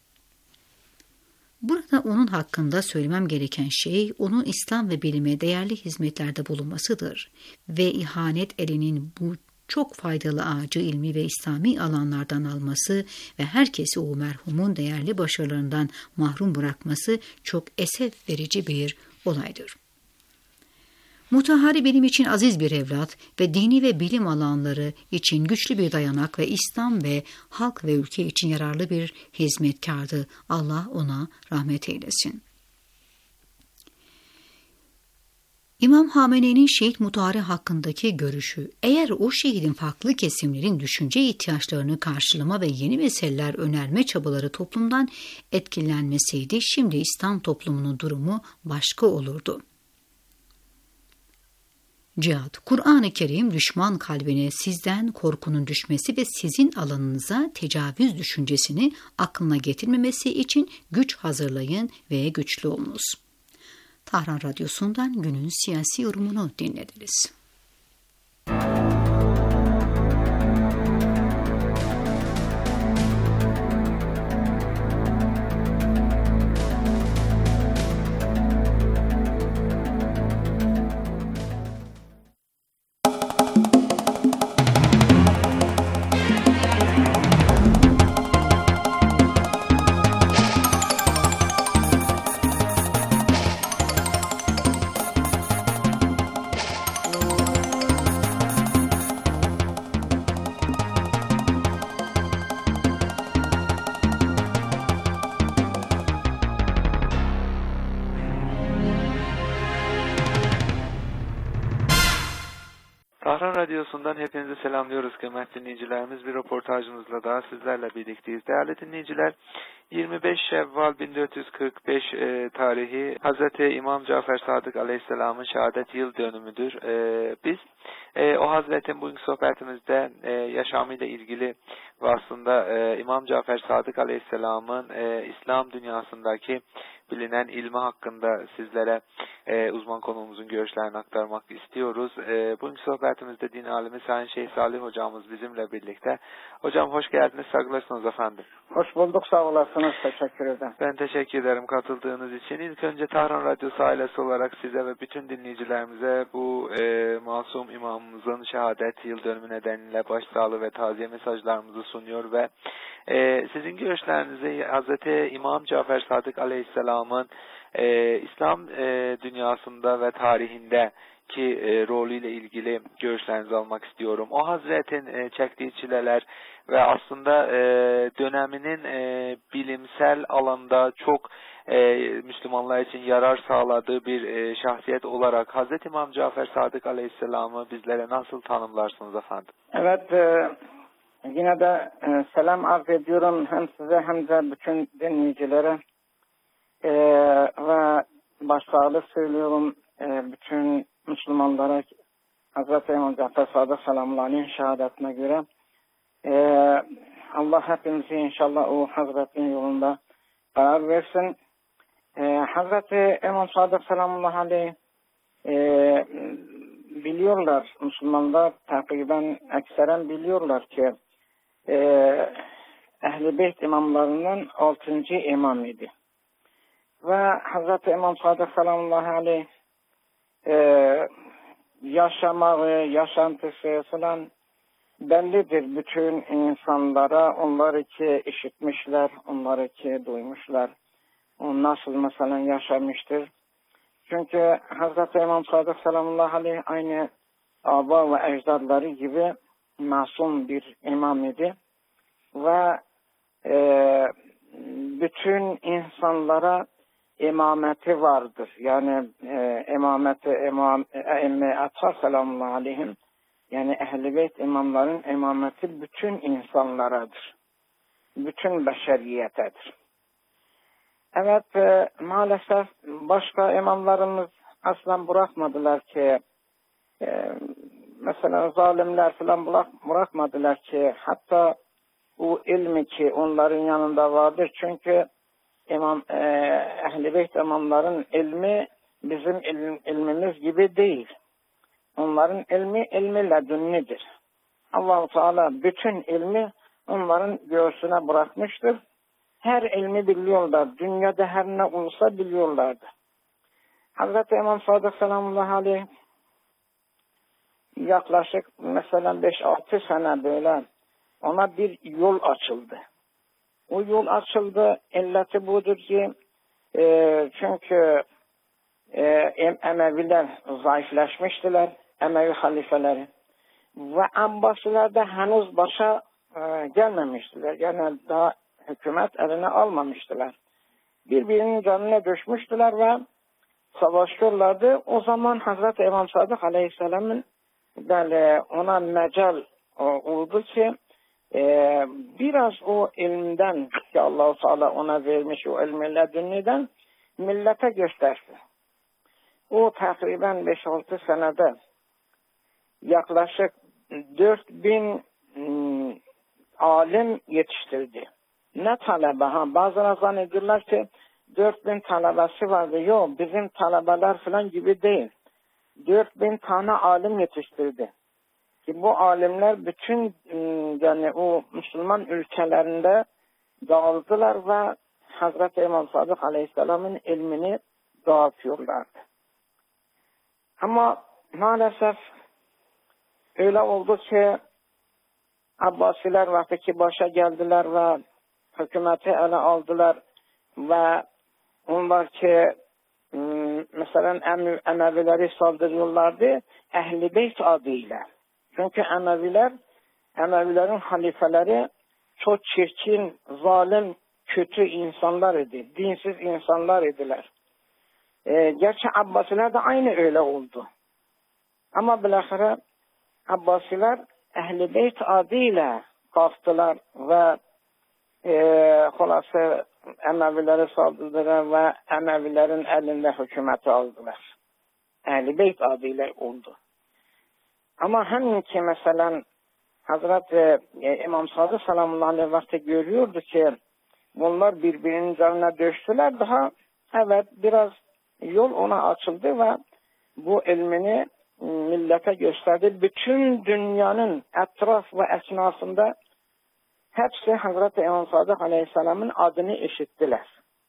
Burada onun hakkında söylemem gereken şey, onun İslam ve bilime değerli hizmetlerde bulunmasıdır ve ihanet elinin bu çok faydalı ağacı ilmi ve İslami alanlardan alması ve herkesi o merhumun değerli başarılarından mahrum bırakması çok esef verici bir olaydır. Mutahhari benim için aziz bir evlat ve dini ve bilim alanları için güçlü bir dayanak ve İslam ve halk ve ülke için yararlı bir hizmetkardı. Allah ona rahmet eylesin. İmam Hamene'nin Şehit Mutahhari hakkındaki görüşü, eğer o şehidin farklı kesimlerin düşünce ihtiyaçlarını karşılama ve yeni meseleler önerme çabaları toplumdan etkilenmeseydi, şimdi İslam toplumunun durumu başka olurdu. Cihad, Kur'an-ı Kerim düşman kalbine sizden korkunun düşmesi ve sizin alanınıza tecavüz düşüncesini aklına getirmemesi için güç hazırlayın ve güçlü olunuz. Tahran Radyosu'ndan günün siyasi yorumunu dinlediniz. Tahran Radyosu'ndan hepinizi selamlıyoruz kıymetli dinleyicilerimiz. Bir röportajımızla daha sizlerle birlikteyiz. Değerli dinleyiciler, 25 Şevval 1445 tarihi Hazreti İmam Cafer Sadık Aleyhisselam'ın şehadet yıl dönümüdür. Biz o Hazretin bugünkü sohbetimizde yaşamıyla ilgili ve aslında İmam Cafer Sadık Aleyhisselam'ın İslam dünyasındaki bilinen ilmi hakkında sizlere uzman konuğumuzun görüşlerini aktarmak istiyoruz. Bugünkü sohbetimizde din alimi Sayın Şeyh Salih hocamız bizimle birlikte. Hocam hoş geldiniz, saygılar efendim. Hoş bulduk, sağ olasınız, teşekkür ederim. Ben teşekkür ederim katıldığınız için. İlk önce Tahran Radyosu ailesi olarak size ve bütün dinleyicilerimize bu masum imamımızın şehadet yıl dönümü nedeniyle başsağlığı ve taziye mesajlarımızı sunuyor ve sizin görüşlerinizi Hazreti İmam Cafer Sadık Aleyhisselam'ın İslam dünyasında ve tarihinde ki rolüyle ilgili görüşlerinizi almak istiyorum. O Hazretin çektiği çileler ve aslında döneminin bilimsel alanda çok Müslümanlar için yarar sağladığı bir şahsiyet olarak Hazreti İmam Cafer Sadık Aleyhisselam'ı bizlere nasıl tanımlarsınız efendim? Evet, yine de selam arz ediyorum hem size hem de bütün dinleyicilere ve başsağlığı söylüyorum bütün Müslümanlara Hazreti İmam Cafer Sadık Selamüllah'ın şehadetine göre. Allah hepimizi inşallah o Hazret'in yolunda karar versin. Hazreti İmam Sadık Selamullah Aleyh biliyorlar, Müslümanlar takriben ekseren biliyorlar ki Ehl-i Beyt imamlarından 6. imam idi. Ve Hazreti İmam Sadık sallallahu aleyhi yaşamağı, yaşantısı falan bellidir bütün insanlara. Onları ki işitmişler, onları ki duymuşlar. O nasıl mesela yaşamıştır. Çünkü Hazreti İmam Sadık sallallahu aleyhi aynı aba ve ecdadları gibi masum bir imam idi. Ve bütün insanlara imameti vardır. Yani imameti emme atar sallallahu aleyhim, yani Ehl-i Beyt imamların imameti bütün insanlaradır. Bütün beşeriyetedir. Evet, maalesef başka imamlarımız asla bırakmadılar ki mesela zalimler falan bırakmadılar ki hatta o ilmi ki onların yanında vardır. Çünkü Ehl-i Beyt imamların ilmi bizim ilmimiz gibi değil. Onların ilmi ledünnidir. Allah-u Teala bütün ilmi onların göğsüne bırakmıştır. Her ilmi biliyorlar. Dünyada her ne olsa biliyorlardı. Hazreti İmam Sadık sallallahu aleyhi yaklaşık mesela 5-6 sene böyle ona bir yol açıldı. O yol açıldı. İlleti budur ki çünkü Emeviler zayıflaşmıştılar. Emevi halifeleri. Ve Abbasiler de henüz başa gelmemiştiler. Yani daha hükümet eline almamıştılar. Birbirinin canına düşmüştüler ve savaşıyorlardı. O zaman Hazreti İmam Sadık Aleyhisselam'ın ona mecal oldu ki biraz o ilmden ki Allah-u Teala ona vermiş o ilmi ledünniden millete göstersin. O takriben 5-6 senede yaklaşık 4000 alim yetiştirdi. Ne talebe? Bazıları zannediyorlar ki 4000 talebesi vardı. Yok, bizim talebeler falan gibi değil. 4000 tane alim yetiştirdi. Ki bu alimler bütün yani o Müslüman ülkelerinde dağıldılar ve Hazreti İmam Sadık Aleyhisselam'ın ilmini dağıtıyorlardı. Ama maalesef öyle oldu ki Abbasiler vaktiki başa geldiler ve hükümeti ele aldılar ve onlar ki mesela Emevileri saldırıyorlardı Ehl-i Beyt adıyla. Çünkü Emevilerin halifeleri çok çirkin, zalim, kötü insanlar idi. Dinsiz insanlar idiler. Gerçi Abbasiler de aynı öyle oldu. Ama bilahare Abbasiler Ehl-i Beyt adıyla kalktılar ve hulası Emevileri saldırdılar ve Emevilerin elinde hükümeti aldılar. Ehl-i Beyt adıyla oldu. Ama hem ki mesela Hazreti İmam Sadık sallallahu aleyhi ve vakti görüyordu ki bunlar birbirinin canına düştüler. Daha evet biraz yol ona açıldı ve bu ilmini millete gösterdi. Bütün dünyanın etraf ve esnasında hepsi Hazreti İmam Sadık Aleyhisselam'ın adını işittiler.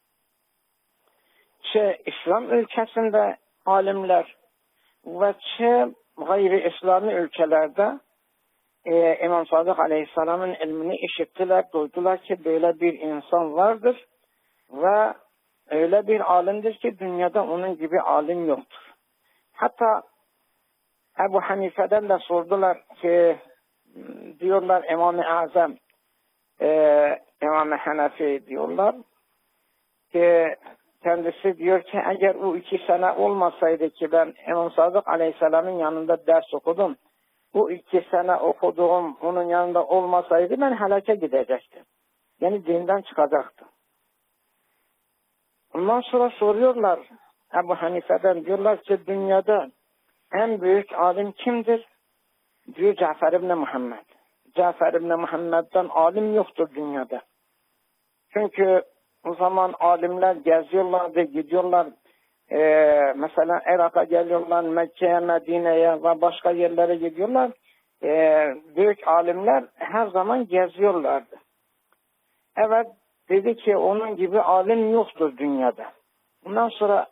İslam ülkesinde alimler ve gayri İslami ülkelerde İmam Sadık Aleyhisselam'ın ilmini işittiler, duydular ki böyle bir insan vardır ve öyle bir alimdir ki dünyada onun gibi alim yoktur. Hatta Ebu Hanife'den de sordular ki diyorlar İmam-ı Azam İmam-ı Hanefi diyorlar ki kendisi diyor ki eğer o 2 sene olmasaydı ki ben İmam Sadık Aleyhisselam'ın yanında ders okudum. Bu 2 sene okuduğum onun yanında olmasaydı ben helake gidecektim. Yani dinden çıkacaktım. Ondan sonra soruyorlar Ebu Hanife'den, diyorlar ki dünyada en büyük alim kimdir? Diyor Cafer İbni Muhammed. Cafer İbni Muhammed'den alim yoktur dünyada. Çünkü o zaman alimler geziyorlardı, gidiyorlar mesela Irak'a geliyorlar, Mekke'ye, Medine'ye ve başka yerlere gidiyorlar. Büyük alimler her zaman geziyorlardı. Evet, dedi ki onun gibi alim yoktur dünyada. Bundan sonra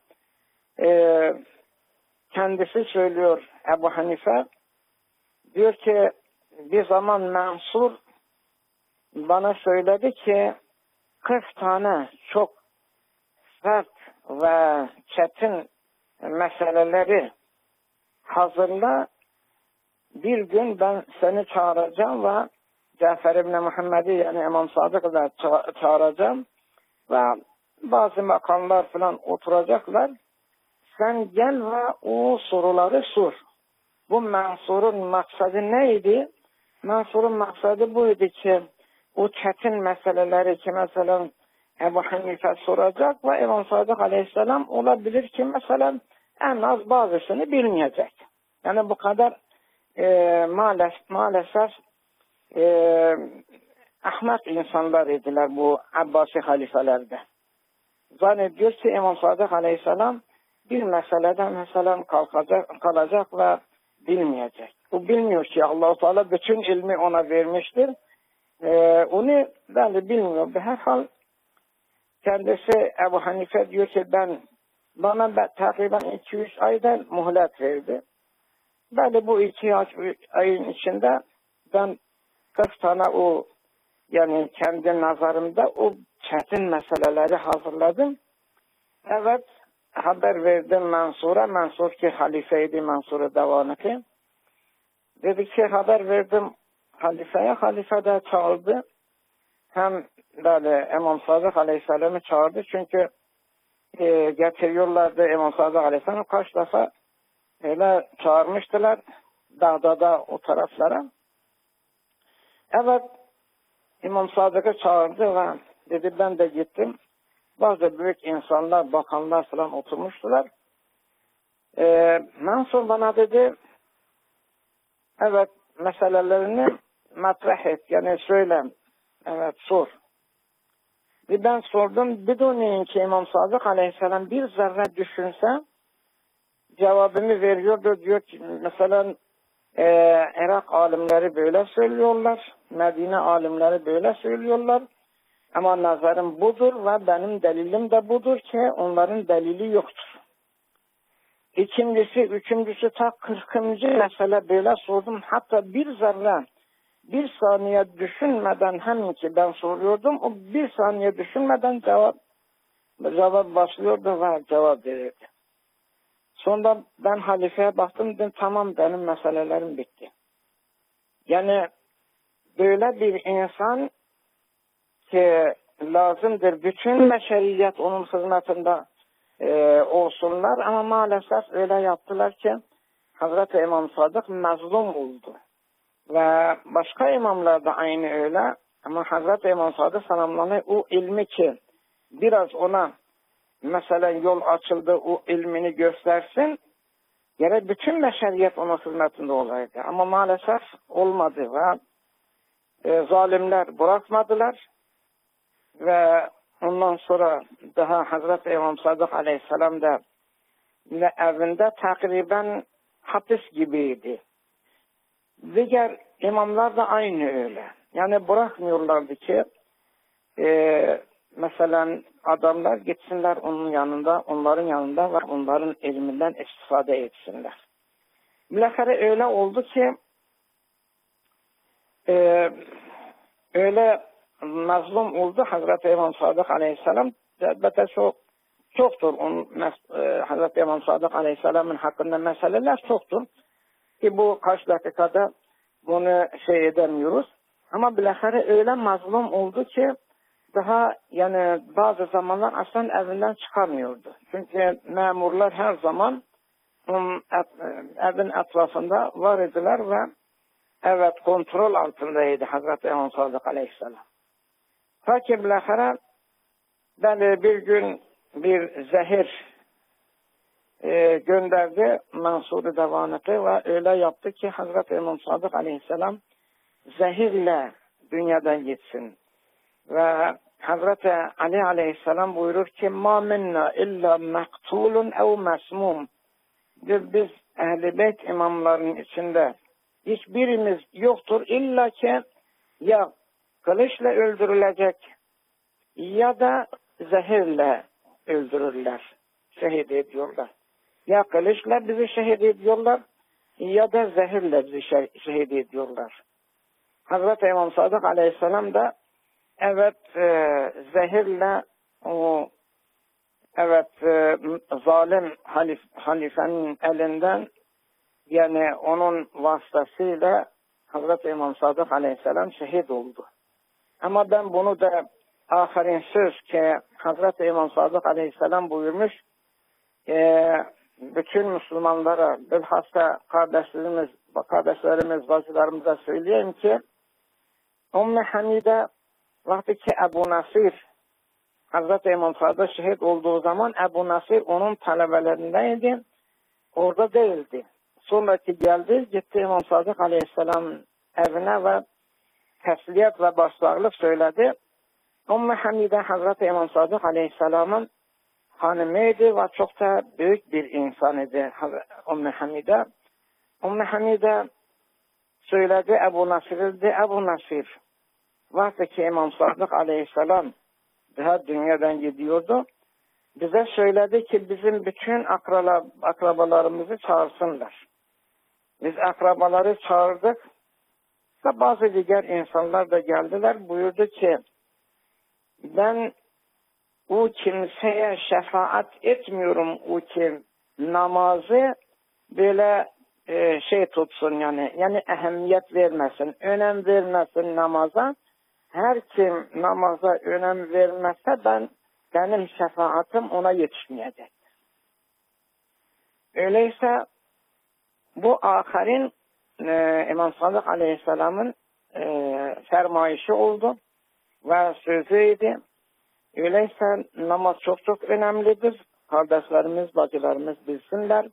kendisi söylüyor Ebu Hanife, diyor ki bir zaman Mansur bana söyledi ki 40 tane çok sert ve çetin meseleleri hazırla, bir gün ben seni çağıracağım ve Cafer İbni Muhammed'i yani İmam Sadık'ı da çağıracağım ve bazı makamlar falan oturacaklar. Sen gel ve o soruları sor. Bu Mansur'un maksadı neydi? Mansur'un maksadı buydu ki o çetin meseleleri ki mesela Ebu Hanife soracak ve İmam Sadık Aleyhisselam olabilir ki mesela en az bazısını bilmeyecek. Yani bu kadar maalesef ahmak insanlar idiler bu Abbasi halifelerde. Zannediyor ki İmam Sadık Aleyhisselam bir meselede mesela kalacak ve bilmeyecek. O bilmiyor ki Allah-u Teala bütün ilmi ona vermiştir. Onu ben de bilmiyorum. Herhal kendisi Ebu Hanife diyor ki bana takriben 2-3 aydan muhlet verdi. Ben de bu 2 ayın içinde ben 40 tane o yani kendi nazarımda o çetin meseleleri hazırladım. Evet, haber verdim Mansur'a. Mansur ki halifeydi, Mansur'a devam etti. Dedi ki haber verdim halifeye. Halife de çağırdı. Hem böyle İmam Sadık Aleyhisselam'ı çağırdı. Çünkü getiriyorlardı İmam Sadık Aleyhisselam'ı kaç defa öyle çağırmıştılar. Dağda o taraflara. Evet, İmam Sadık'ı çağırdı ve dedi ben de gittim. Bazı büyük insanlar, bakanlar falan oturmuştular. Mansur bana dedi, evet meselelerini matrah et, yani söyle, evet sor. Ve ben sordum, biduneyin ki İmam Sadık Aleyhisselam bir zerre düşünse, cevabımı veriyordu, diyor ki mesela Irak alimleri böyle söylüyorlar, Medine alimleri böyle söylüyorlar. Ama nazarım budur ve benim delilim de budur ki onların delili yoktur. İkincisi, üçüncüsü ta 40. mesele böyle sordum. Hatta bir zerre, bir saniye düşünmeden hem ki ben soruyordum. O bir saniye düşünmeden cevap başlıyordu ve cevap verirdi. Sonra ben halifeye baktım dedim tamam benim meselelerim bitti. Yani böyle bir insan ki lazımdır. Bütün meşeriyet onun hizmetinde olsunlar ama maalesef öyle yaptılar ki Hazreti İmam Sadık mazlum oldu. Ve başka imamlar da aynı öyle ama Hazreti İmam Sadık selamlarına o ilmi ki biraz ona mesela yol açıldı o ilmini göstersin yine bütün meşeriyet onun hizmetinde olaydı. Ama maalesef olmadı ve zalimler bırakmadılar. Ve ondan sonra daha Hazreti İmam Sadık Aleyhisselam da evinde takriben hapis gibiydi. Diğer imamlar da aynı öyle. Yani bırakmıyorlardı ki mesela adamlar gitsinler onların yanında ve onların ilminden istifade etsinler. Bilakare öyle oldu ki öyle mazlum oldu Hazreti İmam Sadık Aleyhisselam. Elbette çoktur. Hazreti İmam Sadık Aleyhisselam'ın hakkında meseleler çoktur. Ki bu kaç dakikada bunu edemiyoruz. Ama bilahare öyle mazlum oldu ki daha yani bazı zamanlar aslında evinden çıkamıyordu. Çünkü memurlar her zaman evin etrafında var idiler ve evet kontrol altındaydı Hazreti İmam Sadık Aleyhisselam. Ta ki bilahare beni bir gün bir zehir gönderdi Mansur'u devanete ve öyle yaptı ki Hazreti İmam Sadık Aleyhisselam zehirle dünyadan gitsin. Ve Hazreti Ali aleyhisselam buyurur ki ma minna illa maktulun ev mesmum. Biz Ehl-i Beyt imamlarının içinde hiçbirimiz yoktur illa ki ya kılıçla öldürülecek ya da zehirle öldürürler, şehit ediyorlar. Ya kılıçla bizi şehit ediyorlar ya da zehirle bizi şehit ediyorlar. Hazreti İmam Sadık Aleyhisselam da evet zehirle o zalim halifenin elinden yani onun vasıtasıyla Hazreti İmam Sadık Aleyhisselam şehit oldu. Ama ben bunu da ahirin söz ki Hazreti İmam Sadık Aleyhisselam buyurmuş bütün Müslümanlara bilhassa kardeşlerimiz, bacılarımıza söyleyeyim ki Ümmü Hamide vakti ki Ebu Nasir Hazreti İmam Sadık şehit olduğu zaman Ebu Nasir onun talebelerindeydi. Orada değildi. Sonraki geldi, gitti İmam Sadık Aleyhisselam'ın evine ve tesliyet ve başsağlık söyledi. Ümmü Hamide Hazreti İmam Sadık Aleyhisselam'ın hanımıydı ve çok da büyük bir insan idi Ümmü Hamide. Ümmü Hamide söyledi Ebu Nasir'di. Ebu Nasir vakti ki İmam Sadık Aleyhisselam daha dünyadan gidiyordu. Bize söyledi ki bizim bütün akrabalarımızı çağırsınlar. Biz akrabaları çağırdık ve bazı diğer insanlar da geldiler. Buyurdu ki ben o kimseye şefaat etmiyorum o ki namazı böyle tutsun yani ehemmiyet vermesin, önem vermesin namaza. Her kim namaza önem vermezse benim şefaatim ona yetişmeyecek. Öyleyse bu ahirin İmam Sadık Aleyhisselam'ın fermayışı oldu ve sözüydü. Öyleyse namaz çok çok önemlidir. Kardeşlerimiz, bacılarımız bilsinler.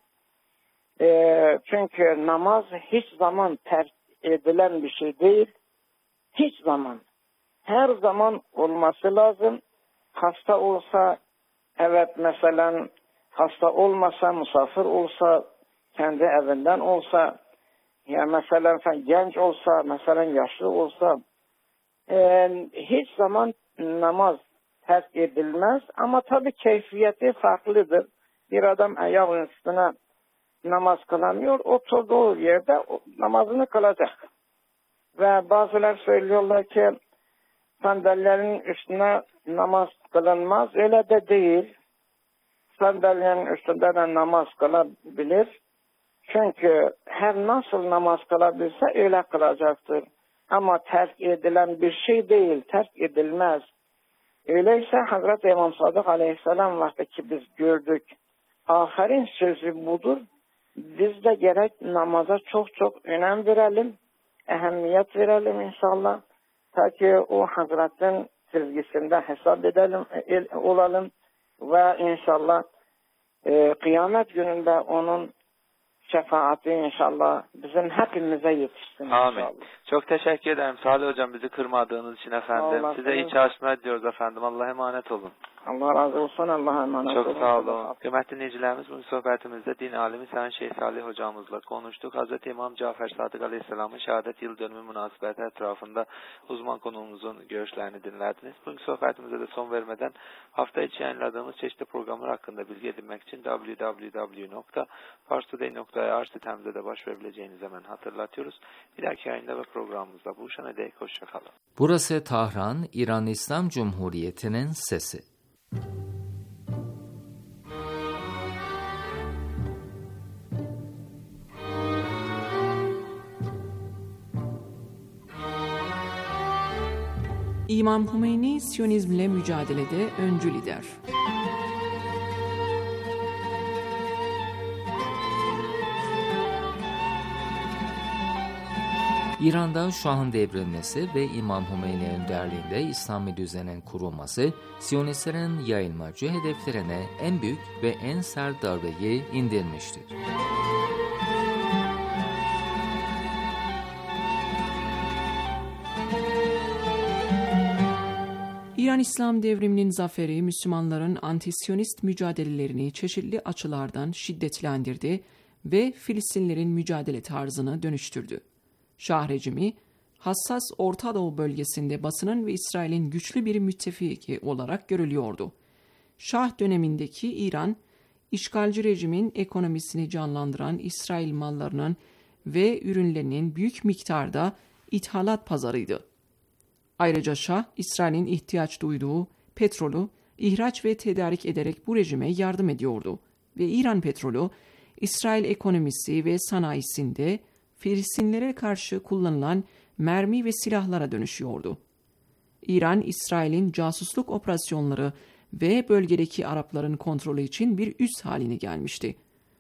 Çünkü namaz hiç zaman terk edilen bir şey değil. Hiç zaman. Her zaman olması lazım. Hasta olsa, evet mesela hasta olmasa, misafir olsa, kendi evinden olsa, ya mesela genç olsa, mesela yaşlı olsa, hiç zaman namaz terk edilmez. Ama tabii keyfiyeti farklıdır. Bir adam ayağının üstüne namaz kılamıyor, oturduğu yerde namazını kılacak. Ve bazılar söylüyorlar ki sandalyelerin üstüne namaz kılınmaz. Öyle de değil. Sandalyenin üstünde de namaz kılabilir. Çünkü her nasıl namaz kılabilse öyle kılacaktır. Ama terk edilen bir şey değil, terk edilmez. Öyleyse Hazreti İmam Sadık Aleyhisselam vakti ki biz gördük. Ahirin sözü budur. Biz de gerek namaza çok çok önem verelim. Ehemmiyet verelim inşallah. Ta ki o Hazret'in çizgisinde hesap edelim, olalım. Ve inşallah kıyamet gününde onun şefaati inşallah bizim hepimize yetişsin. Amin. İnşallah. Çok teşekkür ederim Salih Hocam bizi kırmadığınız için efendim. Allah size iyi çalışmalar diliyoruz efendim. Allah'a emanet olun. Allah razı olsun. Allah'a emanet olun. Çok sağ olun. Kıymetli dinleyicilerimiz, bu sohbetimizde din alimi Sayın Şeyh Salih Hocamızla konuştuk. Hz. İmam Cafer Sadık Aleyhisselam'ın şehadet yıl dönümü münasebeti etrafında uzman konuğumuzun görüşlerini dinlediniz. Bugün sohbetimize de son vermeden hafta içi yayınladığımız çeşitli programlar hakkında bilgi edinmek için www.parstoday.ir sitemize de başvurabileceğinizi hemen hatırlatıyoruz. Bir dahaki yayında ve programımızda buluşana dek hoşçakalın. Burası Tahran, İran İslam Cumhuriyeti'nin sesi. İmam Hümeyni Siyonizmle mücadelede öncü lider. İran'da Şah'ın devrilmesi ve İmam Hümeyni önderliğinde İslami düzenin kurulması, Siyonistlerin yayılmacı hedeflerine en büyük ve en sert darbeyi indirmiştir. İran İslam devriminin zaferi Müslümanların antisyonist mücadelelerini çeşitli açılardan şiddetlendirdi ve Filistinlilerin mücadele tarzını dönüştürdü. Şah rejimi, hassas Orta Doğu bölgesinde Batı'nın ve İsrail'in güçlü bir müttefiki olarak görülüyordu. Şah dönemindeki İran, işgalci rejimin ekonomisini canlandıran İsrail mallarının ve ürünlerinin büyük miktarda ithalat pazarıydı. Ayrıca Şah, İsrail'in ihtiyaç duyduğu petrolü ihraç ve tedarik ederek bu rejime yardım ediyordu ve İran petrolü, İsrail ekonomisi ve sanayisinde Filistinlilere karşı kullanılan mermi ve silahlara dönüşüyordu. İran, İsrail'in casusluk operasyonları ve bölgedeki Arapların kontrolü için bir üs haline gelmişti.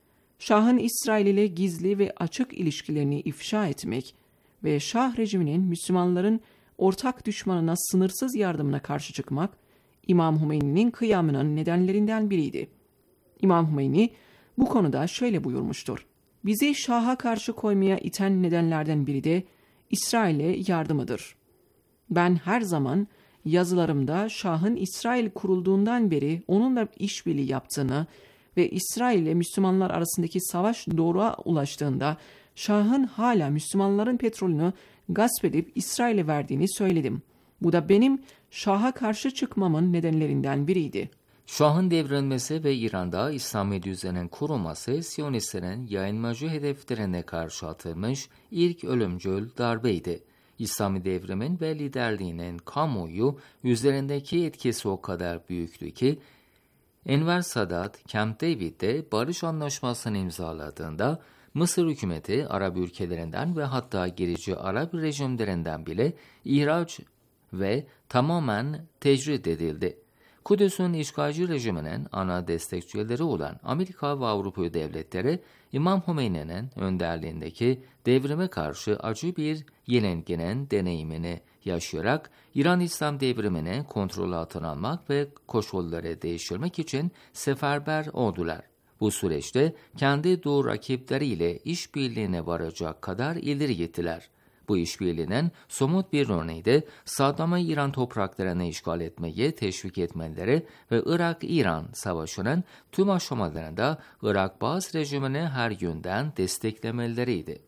Şah'ın İsrail ile gizli ve açık ilişkilerini ifşa etmek ve Şah rejiminin Müslümanların ortak düşmanına sınırsız yardımına karşı çıkmak, İmam Hümeyni'nin kıyamının nedenlerinden biriydi. İmam Hümeyni bu konuda şöyle buyurmuştur: "Bizi Şah'a karşı koymaya iten nedenlerden biri de İsrail'e yardımıdır. Ben her zaman yazılarımda Şah'ın İsrail kurulduğundan beri onunla işbirliği yaptığını ve İsrail ile Müslümanlar arasındaki savaş doğruğa ulaştığında Şah'ın hala Müslümanların petrolünü gasp edip İsrail'e verdiğini söyledim. Bu da benim Şah'a karşı çıkmamın nedenlerinden biriydi." Şah'ın devrilmesi ve İran'da İslami düzenin kurulması Siyonistlerin yayılmacı hedeflerine karşı atılmış ilk ölümcül darbeydi. İslami devrimin ve liderliğinin kamuoyu üzerindeki etkisi o kadar büyüktü ki, Enver Sadat, Camp David'de barış anlaşmasını imzaladığında Mısır hükümeti Arap ülkelerinden ve hatta gerici Arap rejimlerinden bile ihraç ve tamamen tecrid edildi. Kudüs'ün işgalci rejiminin ana destekçileri olan Amerika ve Avrupa devletleri, İmam Hümeyni'nin önderliğindeki devrime karşı acı bir yenilginin deneyimini yaşayarak İran İslam devrimini kontrol altına almak ve koşulları değiştirmek için seferber oldular. Bu süreçte kendi doğu rakipleriyle işbirliğine varacak kadar ileri gittiler. Bu işbirliğinin somut bir örneği de Saddam'ı İran topraklarını işgal etmeyi teşvik etmeleri ve Irak-İran savaşının tüm aşamalarında Irak Baas rejimini her yönden desteklemeleriydi.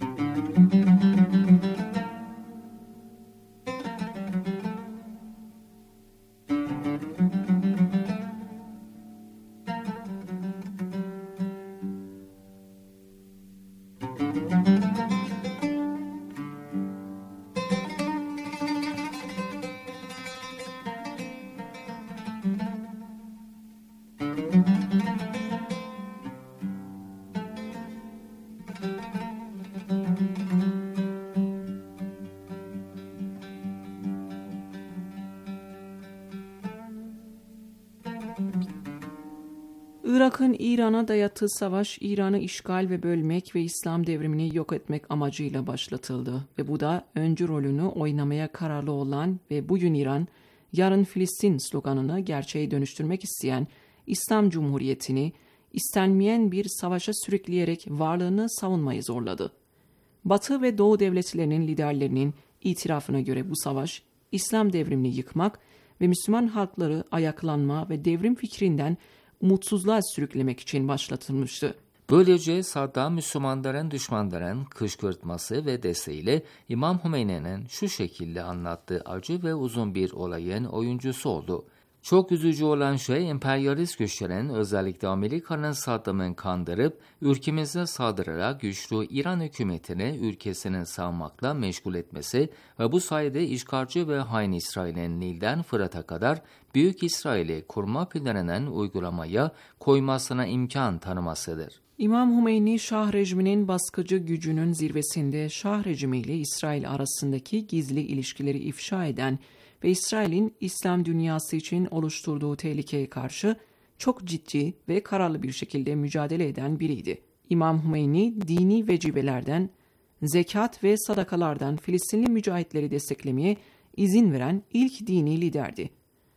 Irak'ın İran'a dayattığı savaş, İran'ı işgal ve bölmek ve İslam devrimini yok etmek amacıyla başlatıldı ve bu da öncü rolünü oynamaya kararlı olan ve bugün İran, yarın Filistin sloganını gerçeğe dönüştürmek isteyen İslam Cumhuriyeti'ni istenmeyen bir savaşa sürükleyerek varlığını savunmayı zorladı. Batı ve Doğu devletlerinin liderlerinin itirafına göre bu savaş, İslam devrimini yıkmak ve Müslüman halkları ayaklanma ve devrim fikrinden umutsuzluğa sürüklemek için başlatılmıştı. Böylece Saddam, Müslümanların düşmanların kışkırtması ve desteğiyle İmam Hümeyni'nin şu şekilde anlattığı acı ve uzun bir olayın oyuncusu oldu. Çok üzücü olan şey, emperyalist güçlerin, özellikle Amerika'nın Saddam'ın kandırıp ülkemize saldırarak güçlü İran hükümetini ülkesinin savunmakla meşgul etmesi ve bu sayede işgalci ve hain İsrail'in Nil'den Fırat'a kadar Büyük İsrail'i kurma planının uygulamaya koymasına imkan tanımasıdır. İmam Hümeyni, Şah rejiminin baskıcı gücünün zirvesinde Şah rejimi ile İsrail arasındaki gizli ilişkileri ifşa eden ve İsrail'in İslam dünyası için oluşturduğu tehlikeye karşı çok ciddi ve kararlı bir şekilde mücadele eden biriydi. İmam Hümeyni, dini vecibelerden, zekat ve sadakalardan Filistinli mücahitleri desteklemeye izin veren ilk dini liderdi.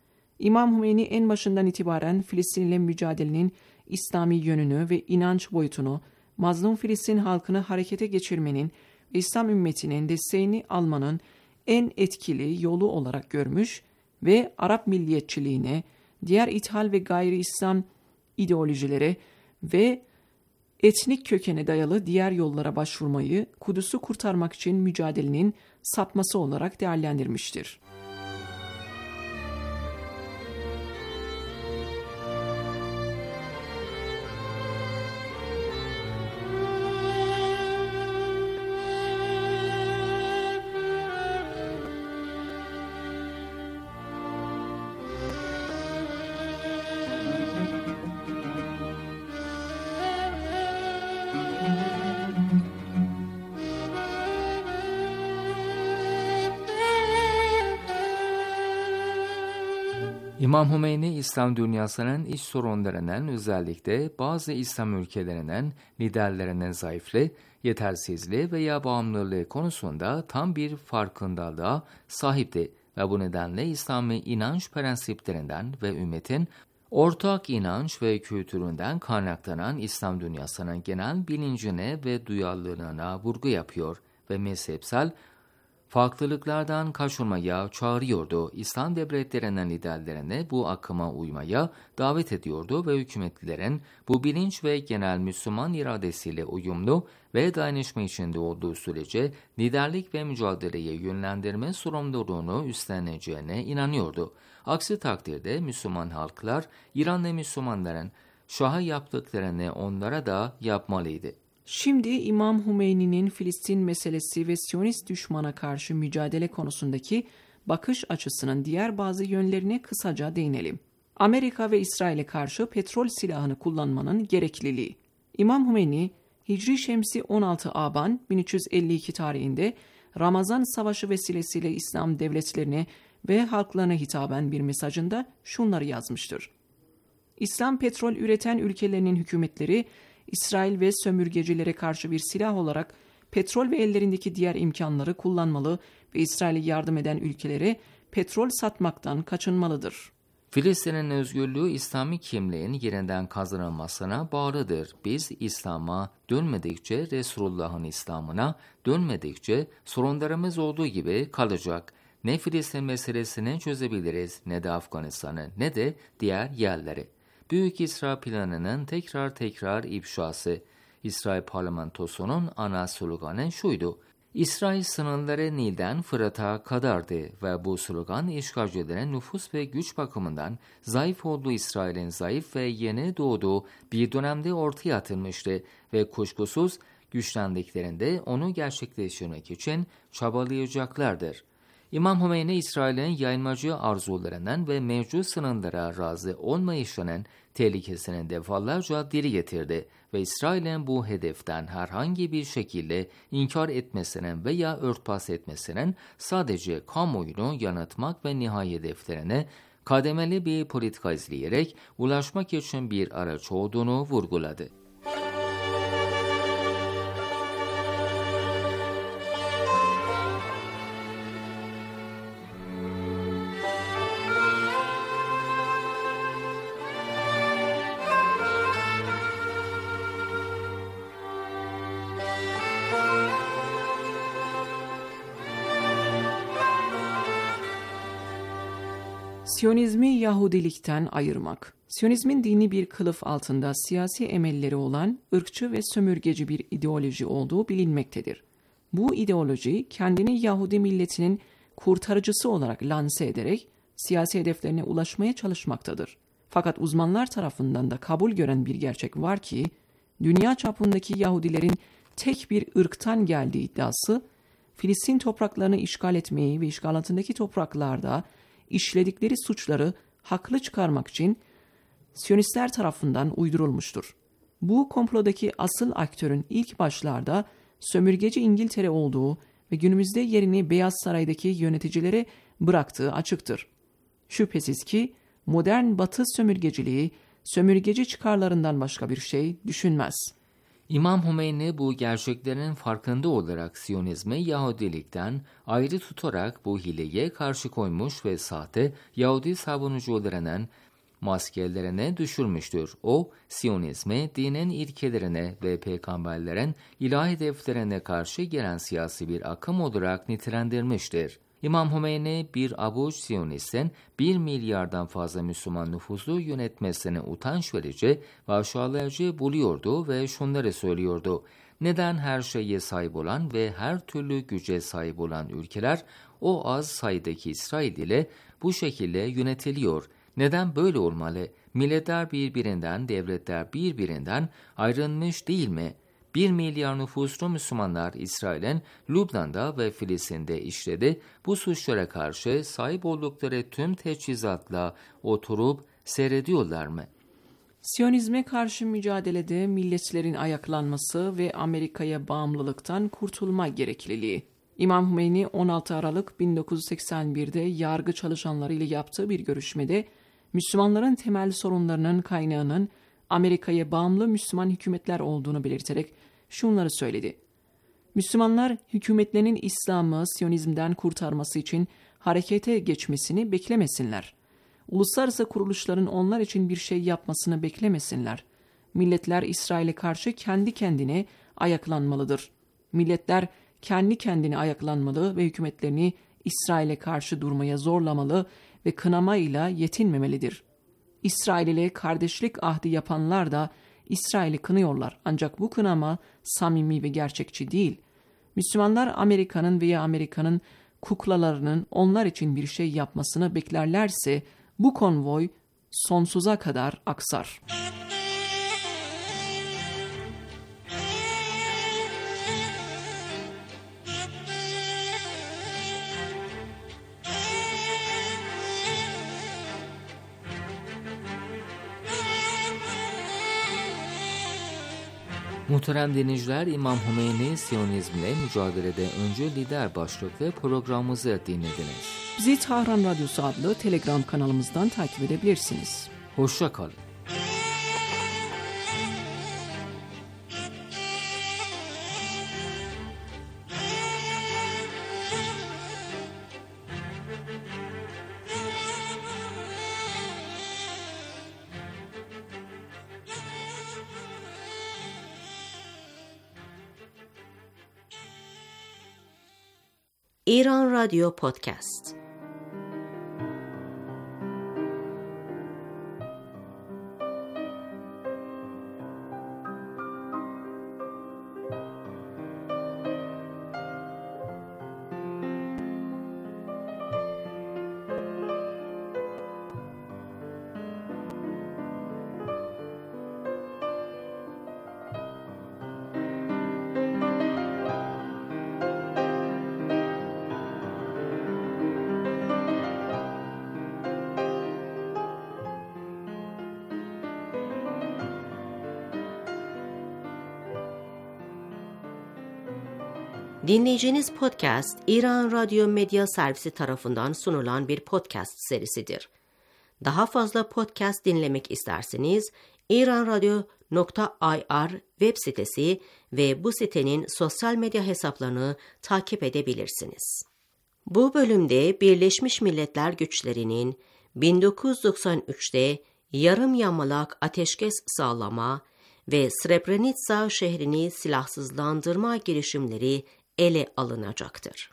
İmam Hümeyni en başından itibaren Filistinli mücadelenin İslami yönünü ve inanç boyutunu, mazlum Filistin halkını harekete geçirmenin ve İslam ümmetinin desteğini almanın en etkili yolu olarak görmüş ve Arap milliyetçiliğine, diğer ithal ve gayri İslam ideolojilere ve etnik kökene dayalı diğer yollara başvurmayı Kudüs'ü kurtarmak için mücadelenin sapması olarak değerlendirmiştir. İmam Hümeyni, İslam dünyasının iç sorunlarının, özellikle bazı İslam ülkelerinin liderlerinin zayıflığı, yetersizliği veya bağımlılığı konusunda tam bir farkındalığa sahipti ve bu nedenle İslami inanç prensiplerinden ve ümmetin ortak inanç ve kültüründen kaynaklanan İslam dünyasının genel bilincine ve duyarlılığına vurgu yapıyor ve mezhepsel farklılıklardan kaçınmaya çağırıyordu. İslam devletlerinin liderlerini bu akıma uymaya davet ediyordu ve hükümetlilerin bu bilinç ve genel Müslüman iradesiyle uyumlu ve dayanışma içinde olduğu sürece liderlik ve mücadeleye yönlendirme sorumluluğunu üstleneceğine inanıyordu. Aksi takdirde Müslüman halklar İranlı Müslümanların Şah'a yaptıklarını onlara da yapmalıydı. Şimdi İmam Hümeyni'nin Filistin meselesi ve Siyonist düşmana karşı mücadele konusundaki bakış açısının diğer bazı yönlerine kısaca değinelim. Amerika ve İsrail'e karşı petrol silahını kullanmanın gerekliliği. İmam Hümeyni, Hicri Şemsi 16 Aban 1352 tarihinde Ramazan Savaşı vesilesiyle İslam devletlerine ve halklarına hitaben bir mesajında şunları yazmıştır. İslam petrol üreten ülkelerinin hükümetleri, İsrail ve sömürgecilere karşı bir silah olarak petrol ve ellerindeki diğer imkanları kullanmalı ve İsrail'e yardım eden ülkelere petrol satmaktan kaçınmalıdır. Filistin'in özgürlüğü İslami kimliğin yeniden kazanılmasına bağlıdır. Biz İslam'a dönmedikçe, Resulullah'ın İslam'ına dönmedikçe sorunlarımız olduğu gibi kalacak. Ne Filistin meselesini çözebiliriz, ne de Afganistan'ı, ne de diğer yerleri. Büyük İsrail planının tekrar ifşası. İsrail parlamentosunun ana sloganı şuydu: İsrail sınırları Nil'den Fırat'a kadardı ve bu slogan işgalcilerin nüfus ve güç bakımından zayıf olduğu İsrail'in zayıf ve yeni doğduğu bir dönemde ortaya atılmıştı ve kuşkusuz güçlendiklerinde onu gerçekleştirmek için çabalayacaklardır. İmam Hümeyni, İsrail'in yayılmacı arzularından ve mevcut sınırlara razı olmayışının tehlikesini defalarca dile getirdi ve İsrail'in bu hedeften herhangi bir şekilde inkar etmesinin veya örtbas etmesinin sadece kamuoyunu yanıltmak ve nihai hedeflerine kademeli bir politika izleyerek ulaşmak için bir araç olduğunu vurguladı. Siyonizmi Yahudilikten ayırmak. Siyonizmin dini bir kılıf altında siyasi emelleri olan ırkçı ve sömürgeci bir ideoloji olduğu bilinmektedir. Bu ideoloji kendini Yahudi milletinin kurtarıcısı olarak lanse ederek siyasi hedeflerine ulaşmaya çalışmaktadır. Fakat uzmanlar tarafından da kabul gören bir gerçek var ki, dünya çapındaki Yahudilerin tek bir ırktan geldiği iddiası, Filistin topraklarını işgal etmeyi ve işgal altındaki topraklarda işledikleri suçları haklı çıkarmak için Siyonistler tarafından uydurulmuştur. Bu komplodaki asıl aktörün ilk başlarda sömürgeci İngiltere olduğu ve günümüzde yerini Beyaz Saray'daki yöneticilere bıraktığı açıktır. Şüphesiz ki modern Batı sömürgeciliği, sömürgeci çıkarlarından başka bir şey düşünmez. İmam Hümeyni bu gerçeklerin farkında olarak Siyonizmi Yahudilikten ayrı tutarak bu hileye karşı koymuş ve sahte Yahudi savunucularının maskelerine düşürmüştür. O, Siyonizmi dinin ilkelerine ve peygamberlerin ilahi hedeflerine karşı gelen siyasi bir akım olarak nitelendirmiştir. İmam Hümeyni bir avuç Siyonistin 1 milyardan fazla Müslüman nüfusu yönetmesine utanç verici ve aşağılayıcı buluyordu ve şunları söylüyordu. Neden her şeye sahip olan ve her türlü güce sahip olan ülkeler o az sayıdaki İsrail ile bu şekilde yönetiliyor? Neden böyle olmalı? Milletler birbirinden, devletler birbirinden ayrılmış değil mi? 1 milyar nüfuslu Müslümanlar İsrail'in Lübnan'da ve Filistin'de işledi. Bu suçlara karşı sahip oldukları tüm teçhizatla oturup seyrediyorlar mı? Siyonizme karşı mücadelede milletlerin ayaklanması ve Amerika'ya bağımlılıktan kurtulma gerekliliği. İmam Hümeyni 16 Aralık 1981'de yargı çalışanları ile yaptığı bir görüşmede Müslümanların temel sorunlarının kaynağının Amerika'ya bağımlı Müslüman hükümetler olduğunu belirterek şunları söyledi. Müslümanlar hükümetlerinin İslam'ı Siyonizmden kurtarması için harekete geçmesini beklemesinler. Uluslararası kuruluşların onlar için bir şey yapmasını beklemesinler. Milletler İsrail'e karşı kendi kendine ayaklanmalıdır. Milletler kendi kendine ayaklanmalı ve hükümetlerini İsrail'e karşı durmaya zorlamalı ve kınamayla yetinmemelidir. İsrail ile kardeşlik ahdi yapanlar da İsrail'i kınıyorlar. Ancak bu kınama samimi ve gerçekçi değil. Müslümanlar Amerika'nın veya Amerika'nın kuklalarının onlar için bir şey yapmasını beklerlerse bu konvoy sonsuza kadar aksar. Muhterem dinleyiciler, İmam Hümeyni Siyonizmle mücadelede önce lider başlıklı programımızı dinlediniz. Bizi Tahran Radyosu adlı Telegram kanalımızdan takip edebilirsiniz. Hoşça kalın. İran Radyo Podcast. Dinleyeceğiniz podcast, İran Radyo Medya Servisi tarafından sunulan bir podcast serisidir. Daha fazla podcast dinlemek isterseniz, iranradio.ir web sitesi ve bu sitenin sosyal medya hesaplarını takip edebilirsiniz. Bu bölümde Birleşmiş Milletler güçlerinin 1993'te yarım yamalak ateşkes sağlama ve Srebrenica şehrini silahsızlandırma girişimleri ele alınacaktır.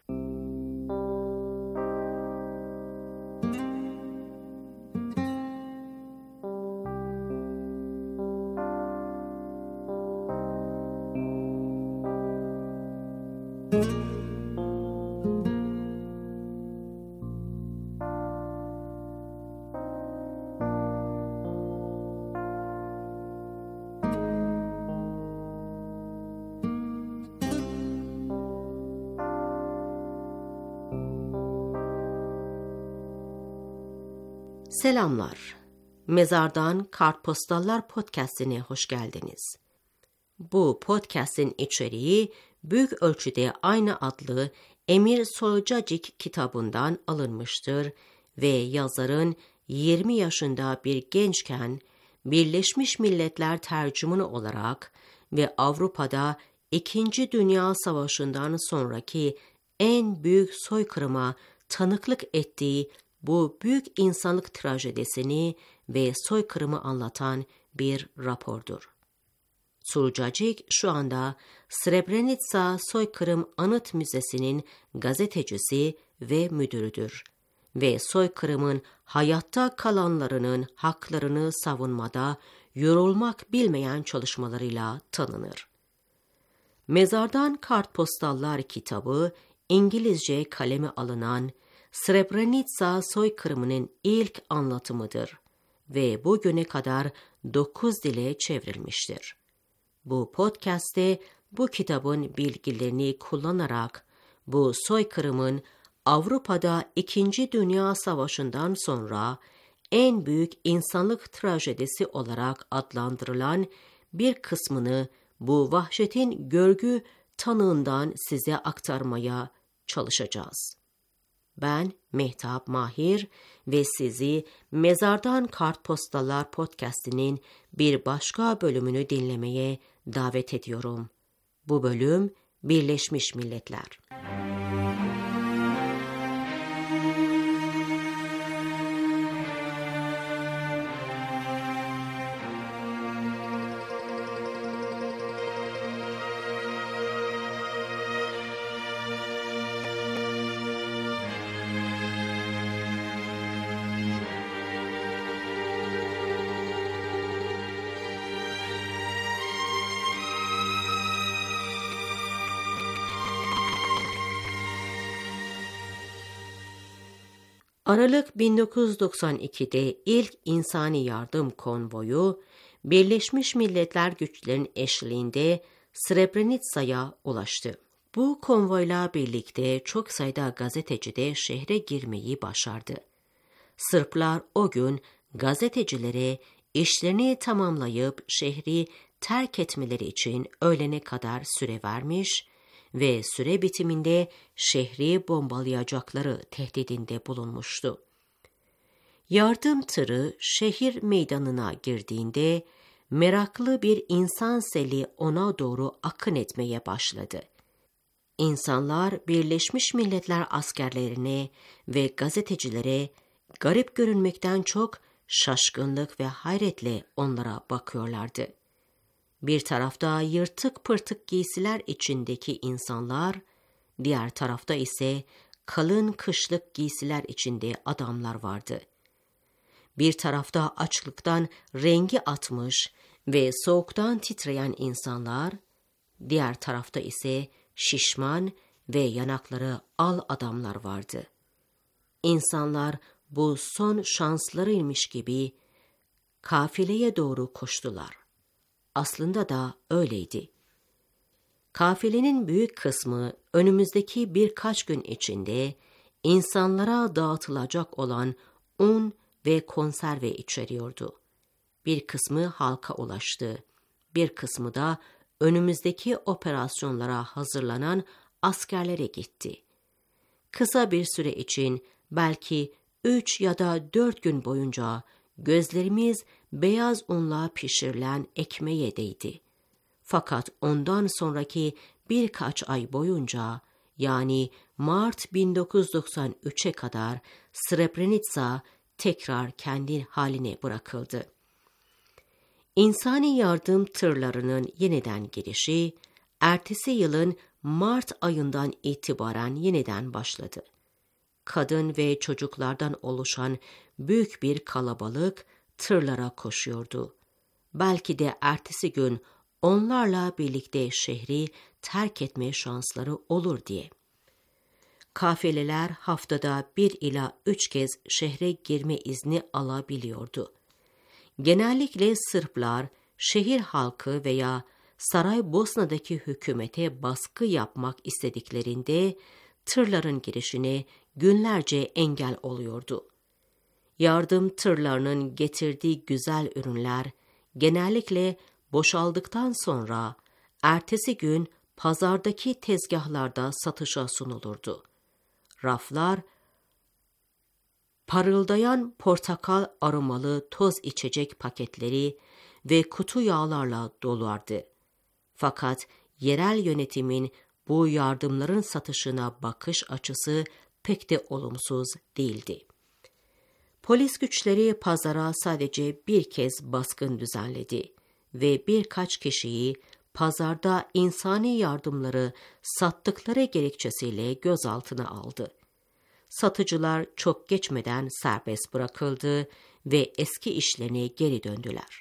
Selamlar. Mezardan Kartpostallar Podcast'ine hoş geldiniz. Bu podcast'in içeriği büyük ölçüde aynı adlı Emir Solcacik kitabından alınmıştır ve yazarın 20 yaşında bir gençken Birleşmiş Milletler tercümanı olarak ve Avrupa'da 2. Dünya Savaşı'ndan sonraki en büyük soykırıma tanıklık ettiği bu büyük insanlık trajedisini ve soykırımı anlatan bir rapordur. Surcacik şu anda Srebrenica Soykırım Anıt Müzesi'nin gazetecisi ve müdürüdür ve soykırımın hayatta kalanlarının haklarını savunmada yorulmak bilmeyen çalışmalarıyla tanınır. Mezardan Kartpostallar kitabı İngilizce kaleme alınan Srebrenica soykırımının ilk anlatımıdır ve bugüne kadar 9 dile çevrilmiştir. Bu podcast'te bu kitabın bilgilerini kullanarak bu soykırımın Avrupa'da 2. Dünya Savaşı'ndan sonra en büyük insanlık trajedisi olarak adlandırılan bir kısmını bu vahşetin görgü tanığından size aktarmaya çalışacağız. Ben Mehtap Mahir ve sizi Mezardan Kartpostallar podcast'inin bir başka bölümünü dinlemeye davet ediyorum. Bu bölüm Birleşmiş Milletler. Aralık 1992'de ilk insani yardım konvoyu Birleşmiş Milletler güçlerinin eşliğinde Srebrenica'ya ulaştı. Bu konvoyla birlikte çok sayıda gazeteci de şehre girmeyi başardı. Sırplar o gün gazetecilere işlerini tamamlayıp şehri terk etmeleri için öğlene kadar süre vermiş ve süre bitiminde şehri bombalayacakları tehdidinde bulunmuştu. Yardım tırı şehir meydanına girdiğinde meraklı bir insan seli ona doğru akın etmeye başladı. İnsanlar Birleşmiş Milletler askerlerine ve gazetecilere garip görünmekten çok şaşkınlık ve hayretle onlara bakıyorlardı. Bir tarafta yırtık pırtık giysiler içindeki insanlar, diğer tarafta ise kalın kışlık giysiler içinde adamlar vardı. Bir tarafta açlıktan rengi atmış ve soğuktan titreyen insanlar, diğer tarafta ise şişman ve yanakları al adamlar vardı. İnsanlar bu son şanslarıymış gibi kafileye doğru koştular. Aslında da öyleydi. Kafilenin büyük kısmı önümüzdeki birkaç gün içinde insanlara dağıtılacak olan un ve konserve içeriyordu. Bir kısmı halka ulaştı, bir kısmı da önümüzdeki operasyonlara hazırlanan askerlere gitti. Kısa bir süre için belki 3 ya da 4 gün boyunca gözlerimiz beyaz unla pişirilen ekmeğe değdi. Fakat ondan sonraki birkaç ay boyunca, yani Mart 1993'e kadar Srebrenica tekrar kendi haline bırakıldı. İnsani yardım tırlarının yeniden girişi, ertesi yılın Mart ayından itibaren yeniden başladı. Kadın ve çocuklardan oluşan büyük bir kalabalık tırlara koşuyordu. Belki de ertesi gün onlarla birlikte şehri terk etme şansları olur diye. Kafileler haftada 1 ila 3 kez şehre girme izni alabiliyordu. Genellikle Sırplar, şehir halkı veya Saraybosna'daki hükümete baskı yapmak istediklerinde tırların girişine günlerce engel oluyordu. Yardım tırlarının getirdiği güzel ürünler genellikle boşaldıktan sonra ertesi gün pazardaki tezgahlarda satışa sunulurdu. Raflar parıldayan portakal aromalı toz içecek paketleri ve kutu yağlarla dolardı. Fakat yerel yönetimin bu yardımların satışına bakış açısı pek de olumsuz değildi. Polis güçleri pazara sadece bir kez baskın düzenledi ve birkaç kişiyi pazarda insani yardımları sattıkları gerekçesiyle gözaltına aldı. Satıcılar çok geçmeden serbest bırakıldı ve eski işlerine geri döndüler.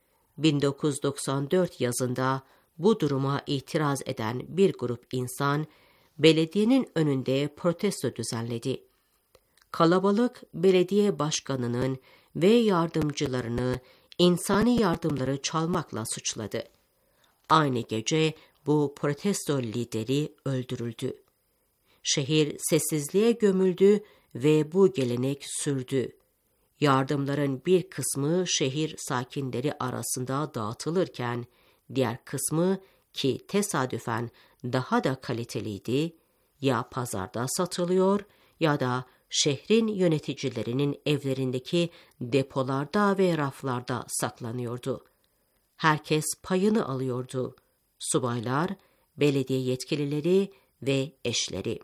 1994 yazında bu duruma itiraz eden bir grup insan belediyenin önünde protesto düzenledi. Kalabalık belediye başkanının ve yardımcılarını insani yardımları çalmakla suçladı. Aynı gece bu protesto lideri öldürüldü. Şehir sessizliğe gömüldü ve bu gelenek sürdü. Yardımların bir kısmı şehir sakinleri arasında dağıtılırken, diğer kısmı ki tesadüfen daha da kaliteliydi, ya pazarda satılıyor ya da şehrin yöneticilerinin evlerindeki depolarda ve raflarda saklanıyordu. Herkes payını alıyordu. Subaylar, belediye yetkilileri ve eşleri.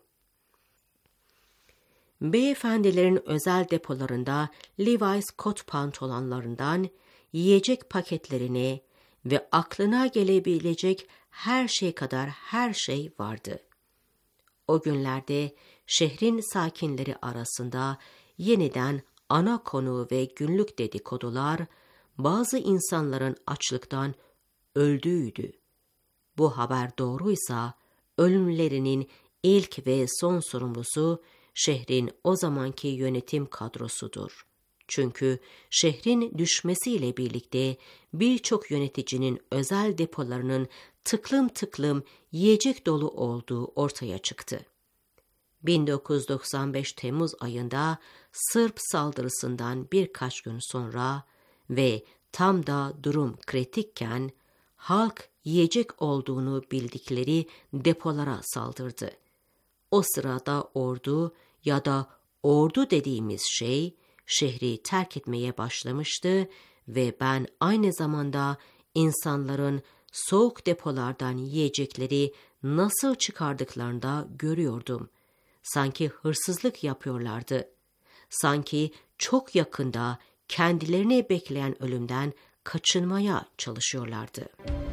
Beyefendilerin özel depolarında Levi's kot pantolonlarından yiyecek paketlerine ve aklına gelebilecek her şey kadar her şey vardı. O günlerde şehrin sakinleri arasında yeniden ana konu ve günlük dedikodular, bazı insanların açlıktan öldüğüydü. Bu haber doğruysa, ölümlerinin ilk ve son sorumlusu şehrin o zamanki yönetim kadrosudur. Çünkü şehrin düşmesiyle birlikte birçok yöneticinin özel depolarının tıklım tıklım yiyecek dolu olduğu ortaya çıktı. 1995 Temmuz ayında Sırp saldırısından birkaç gün sonra ve tam da durum kritikken halk yiyecek olduğunu bildikleri depolara saldırdı. O sırada ordu ya da ordu dediğimiz şey şehri terk etmeye başlamıştı ve ben aynı zamanda insanların soğuk depolardan yiyecekleri nasıl çıkardıklarını da görüyordum. Sanki hırsızlık yapıyorlardı. Sanki çok yakında kendilerini bekleyen ölümden kaçınmaya çalışıyorlardı.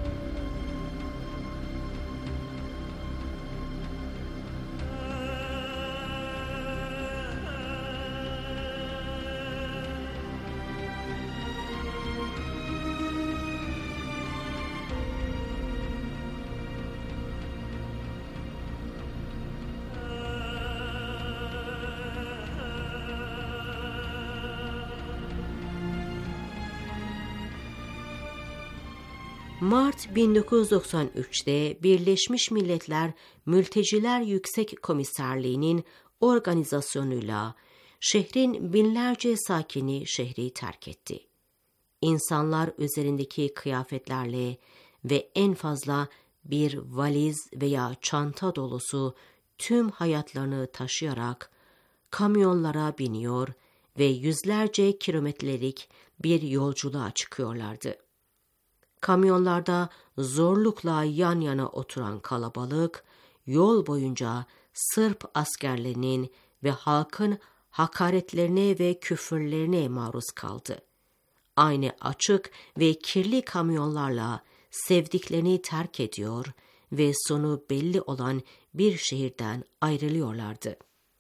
Mart 1993'te Birleşmiş Milletler Mülteciler Yüksek Komiserliği'nin organizasyonuyla şehrin binlerce sakini şehri terk etti. İnsanlar üzerindeki kıyafetlerle ve en fazla bir valiz veya çanta dolusu tüm hayatlarını taşıyarak kamyonlara biniyor ve yüzlerce kilometrelik bir yolculuğa çıkıyorlardı. Kamyonlarda zorlukla yan yana oturan kalabalık, yol boyunca Sırp askerlerinin ve halkın hakaretlerine ve küfürlerine maruz kaldı. Aynı açık ve kirli kamyonlarla sevdiklerini terk ediyor ve sonu belli olan bir şehirden ayrılıyorlardı.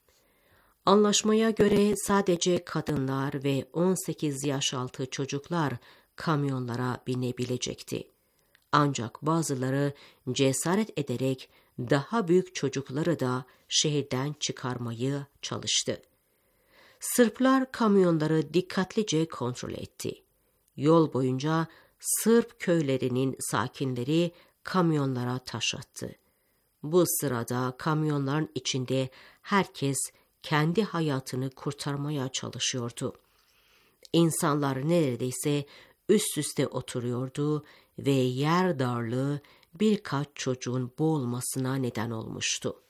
Anlaşmaya göre sadece kadınlar ve 18 yaş altı çocuklar kamyonlara binebilecekti. Ancak bazıları cesaret ederek daha büyük çocukları da şehirden çıkarmayı çalıştı. Sırplar kamyonları dikkatlice kontrol etti. Yol boyunca Sırp köylerinin sakinleri kamyonlara taş attı. Bu sırada kamyonların içinde herkes kendi hayatını kurtarmaya çalışıyordu. İnsanlar neredeyse üst üste oturuyordu ve yer darlığı birkaç çocuğun boğulmasına neden olmuştu.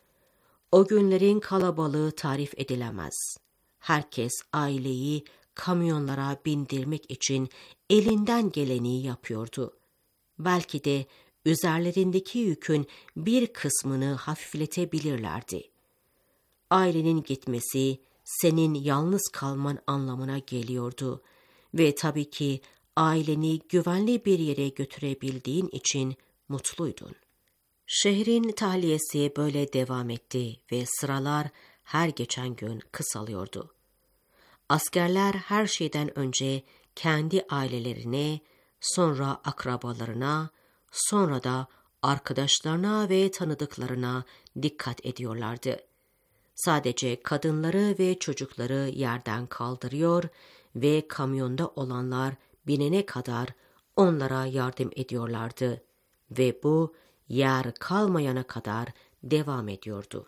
O günlerin kalabalığı tarif edilemez. Herkes aileyi kamyonlara bindirmek için elinden geleni yapıyordu. Belki de üzerlerindeki yükün bir kısmını hafifletebilirlerdi. Ailenin gitmesi senin yalnız kalman anlamına geliyordu ve tabii ki aileni güvenli bir yere götürebildiğin için mutluydun. Şehrin tahliyesi böyle devam etti ve sıralar her geçen gün kısalıyordu. Askerler her şeyden önce kendi ailelerine, sonra akrabalarına, sonra da arkadaşlarına ve tanıdıklarına dikkat ediyorlardı. Sadece kadınları ve çocukları yerden kaldırıyor ve kamyonda olanlar binene kadar onlara yardım ediyorlardı ve bu yer kalmayana kadar devam ediyordu.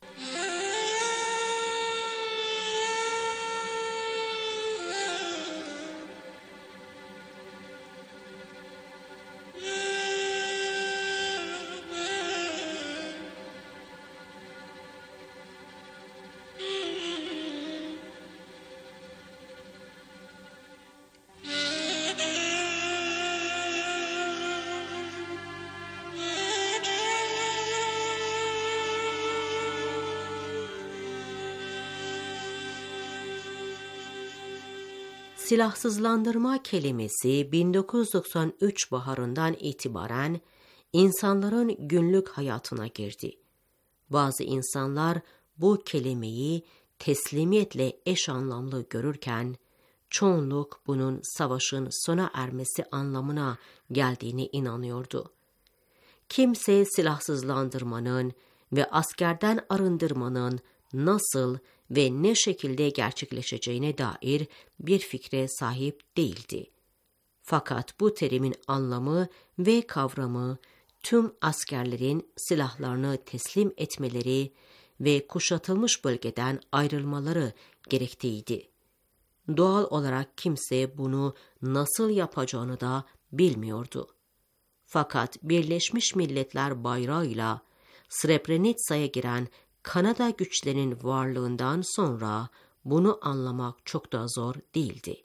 Silahsızlandırma kelimesi 1993 baharından itibaren insanların günlük hayatına girdi. Bazı insanlar bu kelimeyi teslimiyetle eş anlamlı görürken, çoğunluk bunun savaşın sona ermesi anlamına geldiğine inanıyordu. Kimse silahsızlandırmanın ve askerden arındırmanın nasıl ve ne şekilde gerçekleşeceğine dair bir fikre sahip değildi. Fakat bu terimin anlamı ve kavramı tüm askerlerin silahlarını teslim etmeleri ve kuşatılmış bölgeden ayrılmaları gerektiğiydi. Doğal olarak kimse bunu nasıl yapacağını da bilmiyordu. Fakat Birleşmiş Milletler bayrağıyla Srebrenica'ya giren Kanada güçlerinin varlığından sonra bunu anlamak çok da zor değildi.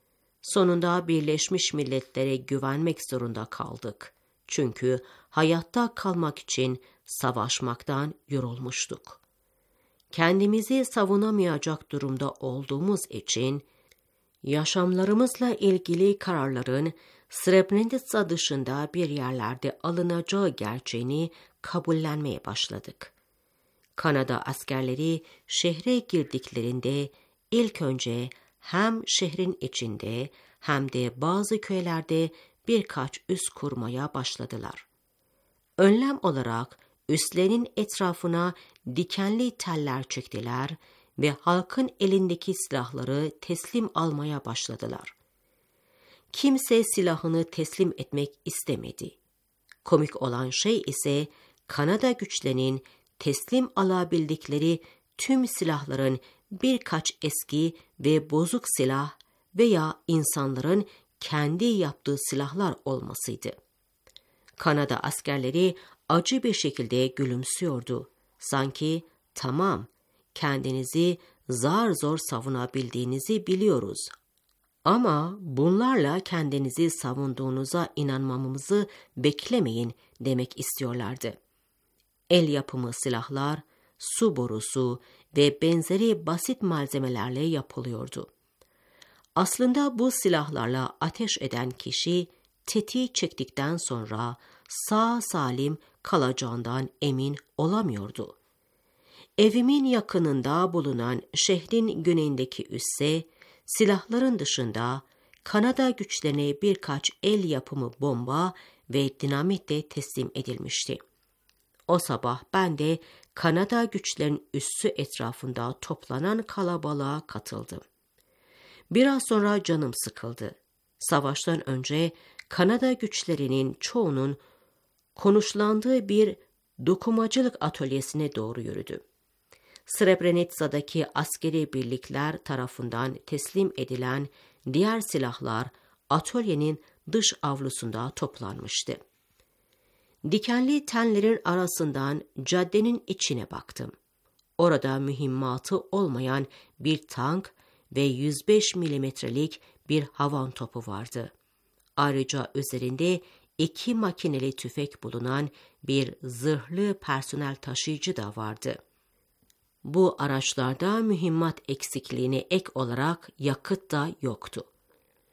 Sonunda Birleşmiş Milletler'e güvenmek zorunda kaldık. Çünkü hayatta kalmak için savaşmaktan yorulmuştuk. Kendimizi savunamayacak durumda olduğumuz için yaşamlarımızla ilgili kararların Srebrenica dışında bir yerlerde alınacağı gerçeğini kabullenmeye başladık. Kanada askerleri şehre girdiklerinde ilk önce hem şehrin içinde hem de bazı köylerde birkaç üs kurmaya başladılar. Önlem olarak üslerinin etrafına dikenli teller çektiler ve halkın elindeki silahları teslim almaya başladılar. Kimse silahını teslim etmek istemedi. Komik olan şey ise Kanada güçlerinin teslim alabildikleri tüm silahların birkaç eski ve bozuk silah veya insanların kendi yaptığı silahlar olmasıydı. Kanada askerleri acı bir şekilde gülümsüyordu. Sanki tamam, kendinizi zar zor savunabildiğinizi biliyoruz. Ama bunlarla kendinizi savunduğunuza inanmamızı beklemeyin demek istiyorlardı. El yapımı silahlar, su borusu ve benzeri basit malzemelerle yapılıyordu. Aslında bu silahlarla ateş eden kişi tetiği çektikten sonra sağ salim kalacağından emin olamıyordu. Evimin yakınında bulunan şehrin güneyindeki üsse, silahların dışında Kanada güçlerine birkaç el yapımı bomba ve dinamitle teslim edilmişti. O sabah ben de Kanada güçlerinin üssü etrafında toplanan kalabalığa katıldım. Biraz sonra canım sıkıldı. Savaştan önce Kanada güçlerinin çoğunun konuşlandığı bir dokumacılık atölyesine doğru yürüdü. Srebrenica'daki askeri birlikler tarafından teslim edilen diğer silahlar atölyenin dış avlusunda toplanmıştı. Dikenli tenlerin arasından caddenin içine baktım. Orada mühimmatı olmayan bir tank ve 105 milimetrelik bir havan topu vardı. Ayrıca üzerinde 2 makineli tüfek bulunan bir zırhlı personel taşıyıcı da vardı. Bu araçlarda mühimmat eksikliğine ek olarak yakıt da yoktu.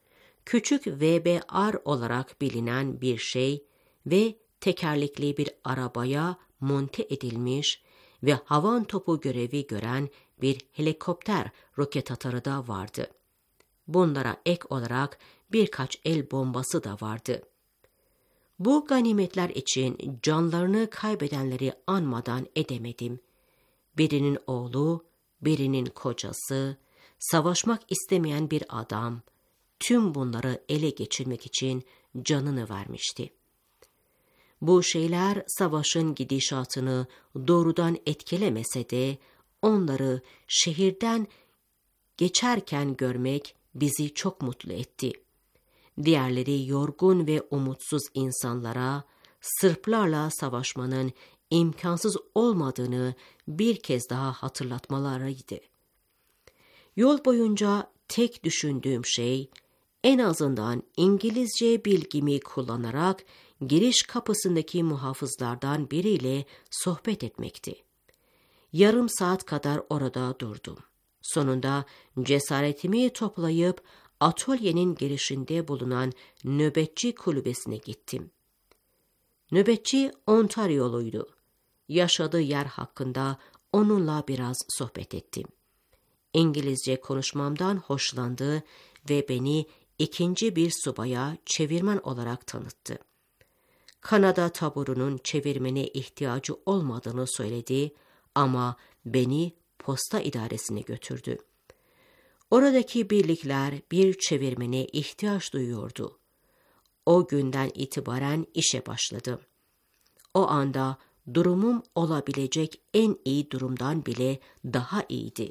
küçük VBR olarak bilinen bir şey ve tekerlekli bir arabaya monte edilmiş ve havan topu görevi gören bir helikopter roket atarı da vardı. Bunlara ek olarak birkaç el bombası da vardı. Bu ganimetler için canlarını kaybedenleri anmadan edemedim. Birinin oğlu, birinin kocası, savaşmak istemeyen bir adam, tüm bunları ele geçirmek için canını vermişti. Bu şeyler savaşın gidişatını doğrudan etkilemese de onları şehirden geçerken görmek bizi çok mutlu etti. Diğerleri yorgun ve umutsuz insanlara Sırplarla savaşmanın imkansız olmadığını bir kez daha hatırlatmalarıydı. Yol boyunca tek düşündüğüm şey, en azından İngilizce bilgimi kullanarak giriş kapısındaki muhafızlardan biriyle sohbet etmekti. Yarım saat kadar orada durdum. Sonunda cesaretimi toplayıp atölyenin girişinde bulunan nöbetçi kulübesine gittim. Nöbetçi Ontaryoluydu. Yaşadığı yer hakkında onunla biraz sohbet ettim. İngilizce konuşmamdan hoşlandı ve beni ikinci bir subaya çevirmen olarak tanıttı. Kanada taburunun çevirmene ihtiyacı olmadığını söyledi ama beni posta idaresine götürdü. Oradaki birlikler bir çevirmene ihtiyaç duyuyordu. O günden itibaren işe başladım. O anda durumum olabilecek en iyi durumdan bile daha iyiydi.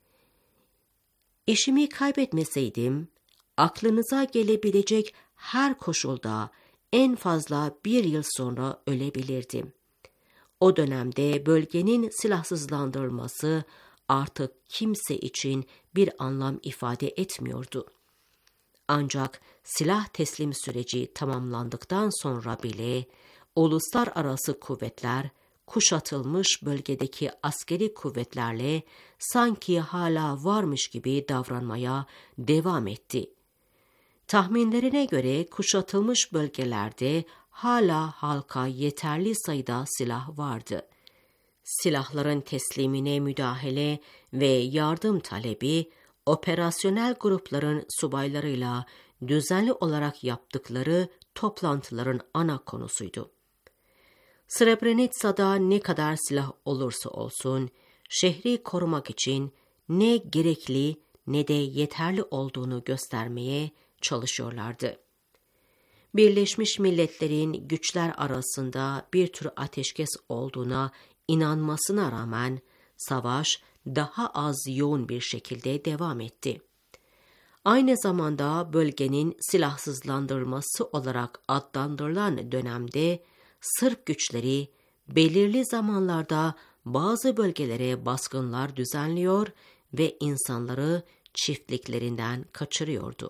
İşimi kaybetmeseydim, aklınıza gelebilecek her koşulda en fazla 1 yıl sonra ölebilirdim. O dönemde bölgenin silahsızlandırılması artık kimse için bir anlam ifade etmiyordu. Ancak silah teslim süreci tamamlandıktan sonra bile uluslararası kuvvetler kuşatılmış bölgedeki askeri kuvvetlerle sanki hala varmış gibi davranmaya devam etti. Tahminlerine göre kuşatılmış bölgelerde hala halka yeterli sayıda silah vardı. Silahların teslimine müdahale ve yardım talebi, operasyonel grupların subaylarıyla düzenli olarak yaptıkları toplantıların ana konusuydu. Srebrenica'da ne kadar silah olursa olsun, şehri korumak için ne gerekli ne de yeterli olduğunu göstermeye çalışıyorlardı. Birleşmiş Milletler'in güçler arasında bir tür ateşkes olduğuna inanmasına rağmen savaş daha az yoğun bir şekilde devam etti. Aynı zamanda bölgenin silahsızlandırılması olarak adlandırılan dönemde Sırp güçleri belirli zamanlarda bazı bölgelere baskınlar düzenliyor ve insanları çiftliklerinden kaçırıyordu.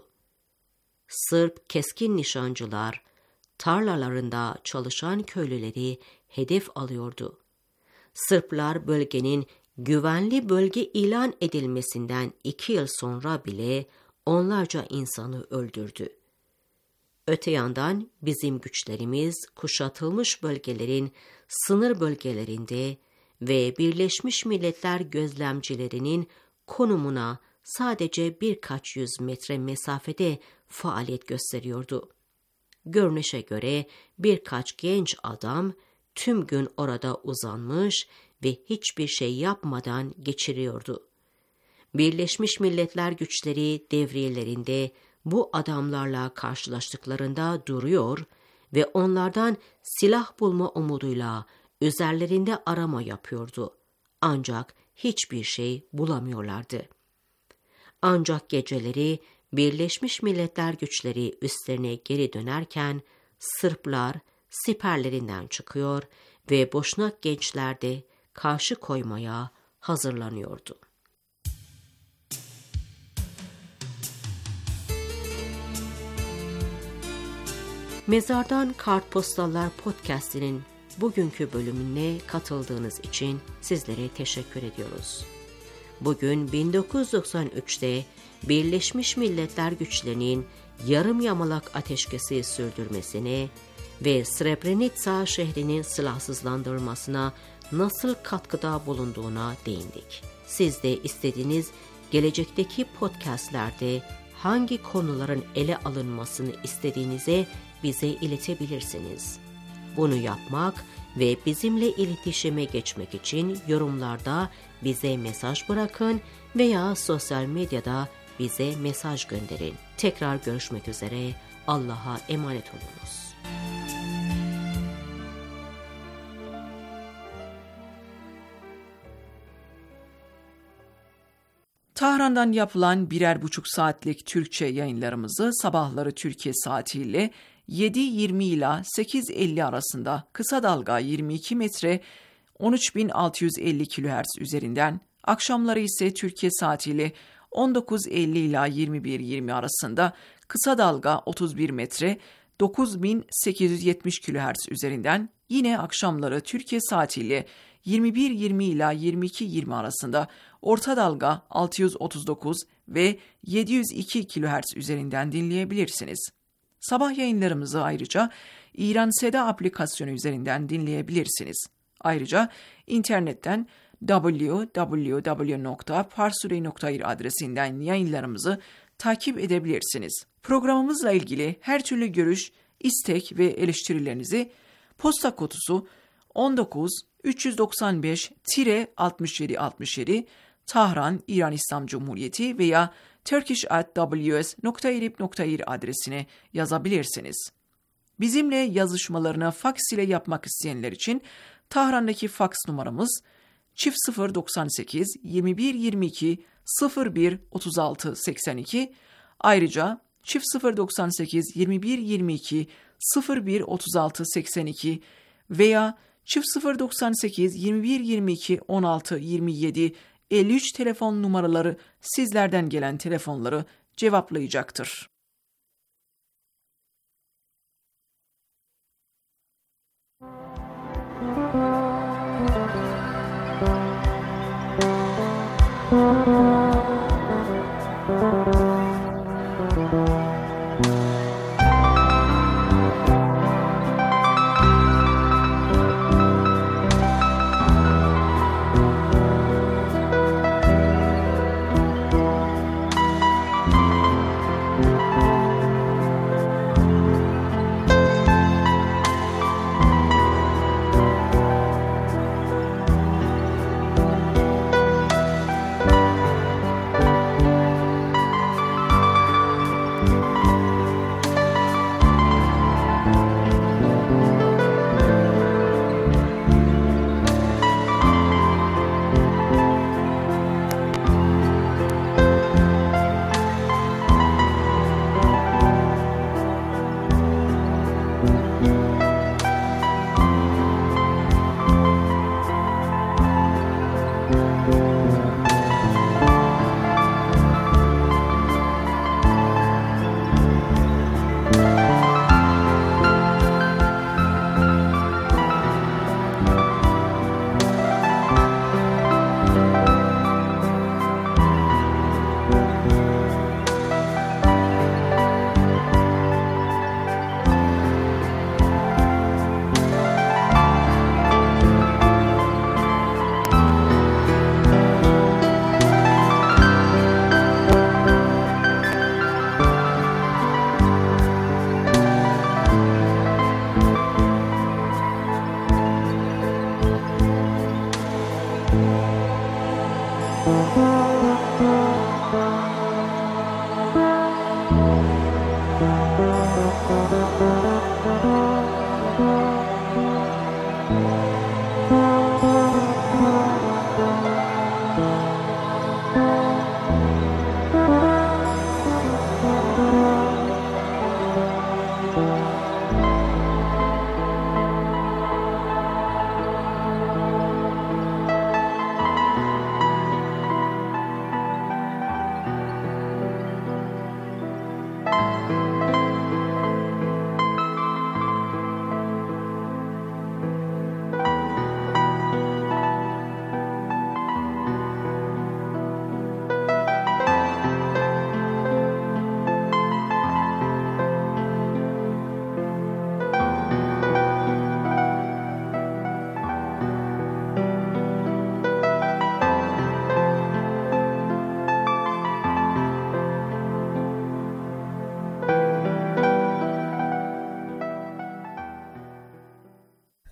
Sırp keskin nişancılar tarlalarında çalışan köylüleri hedef alıyordu. Sırplar bölgenin güvenli bölge ilan edilmesinden 2 yıl sonra bile onlarca insanı öldürdü. Öte yandan bizim güçlerimiz kuşatılmış bölgelerin sınır bölgelerinde ve Birleşmiş Milletler gözlemcilerinin konumuna sadece birkaç yüz metre mesafede faaliyet gösteriyordu. Görünüşe göre birkaç genç adam tüm gün orada uzanmış ve hiçbir şey yapmadan geçiriyordu. Birleşmiş Milletler güçleri devriyelerinde bu adamlarla karşılaştıklarında duruyor ve onlardan silah bulma umuduyla üzerlerinde arama yapıyordu. Ancak hiçbir şey bulamıyorlardı. Ancak geceleri Birleşmiş Milletler güçleri üstlerine geri dönerken Sırplar siperlerinden çıkıyor ve Boşnak gençler de karşı koymaya hazırlanıyordu. Mezardan Kartpostallar Podcast'inin bugünkü bölümüne katıldığınız için sizlere teşekkür ediyoruz. Bugün 1993'te Birleşmiş Milletler güçlerinin yarım yamalak ateşkesi sürdürmesine ve Srebrenica şehrinin silahsızlandırılmasına nasıl katkıda bulunduğuna değindik. Siz de istediğiniz gelecekteki podcastlerde hangi konuların ele alınmasını istediğinize bize iletebilirsiniz. Bunu yapmak ve bizimle iletişime geçmek için yorumlarda bize mesaj bırakın veya sosyal medyada bize mesaj gönderin. Tekrar görüşmek üzere. Allah'a emanet olunuz. Tahran'dan yapılan 1,5 saatlik Türkçe yayınlarımızı sabahları Türkiye saatiyle 7.20 ila 8.50 arasında kısa dalga 22 metre 13.650 kHz üzerinden, akşamları ise Türkiye saatiyle 19.50 ila 21.20 arasında kısa dalga 31 metre 9.870 kHz üzerinden, yine akşamları Türkiye saatiyle 21.20 ila 22.20 arasında orta dalga 639 ve 702 kHz üzerinden dinleyebilirsiniz. Sabah yayınlarımızı ayrıca İran Seda aplikasyonu üzerinden dinleyebilirsiniz. Ayrıca internetten www.parsurey.ir adresinden yayınlarımızı takip edebilirsiniz. Programımızla ilgili her türlü görüş, istek ve eleştirilerinizi posta kutusu 19-395-6767 Tahran, İran İslam Cumhuriyeti veya turkish@ws.irib.ir adresine yazabilirsiniz. Bizimle yazışmalarını faks ile yapmak isteyenler için Tahran'daki faks numaramız 098 21 22 01 36 82, ayrıca 098 21 22 01 36 82 veya 098 21 22 16 27 53 telefon numaraları sizlerden gelen telefonları cevaplayacaktır.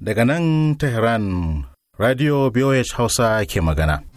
daga nan Tehran, Radio BOH Hausa ke magana.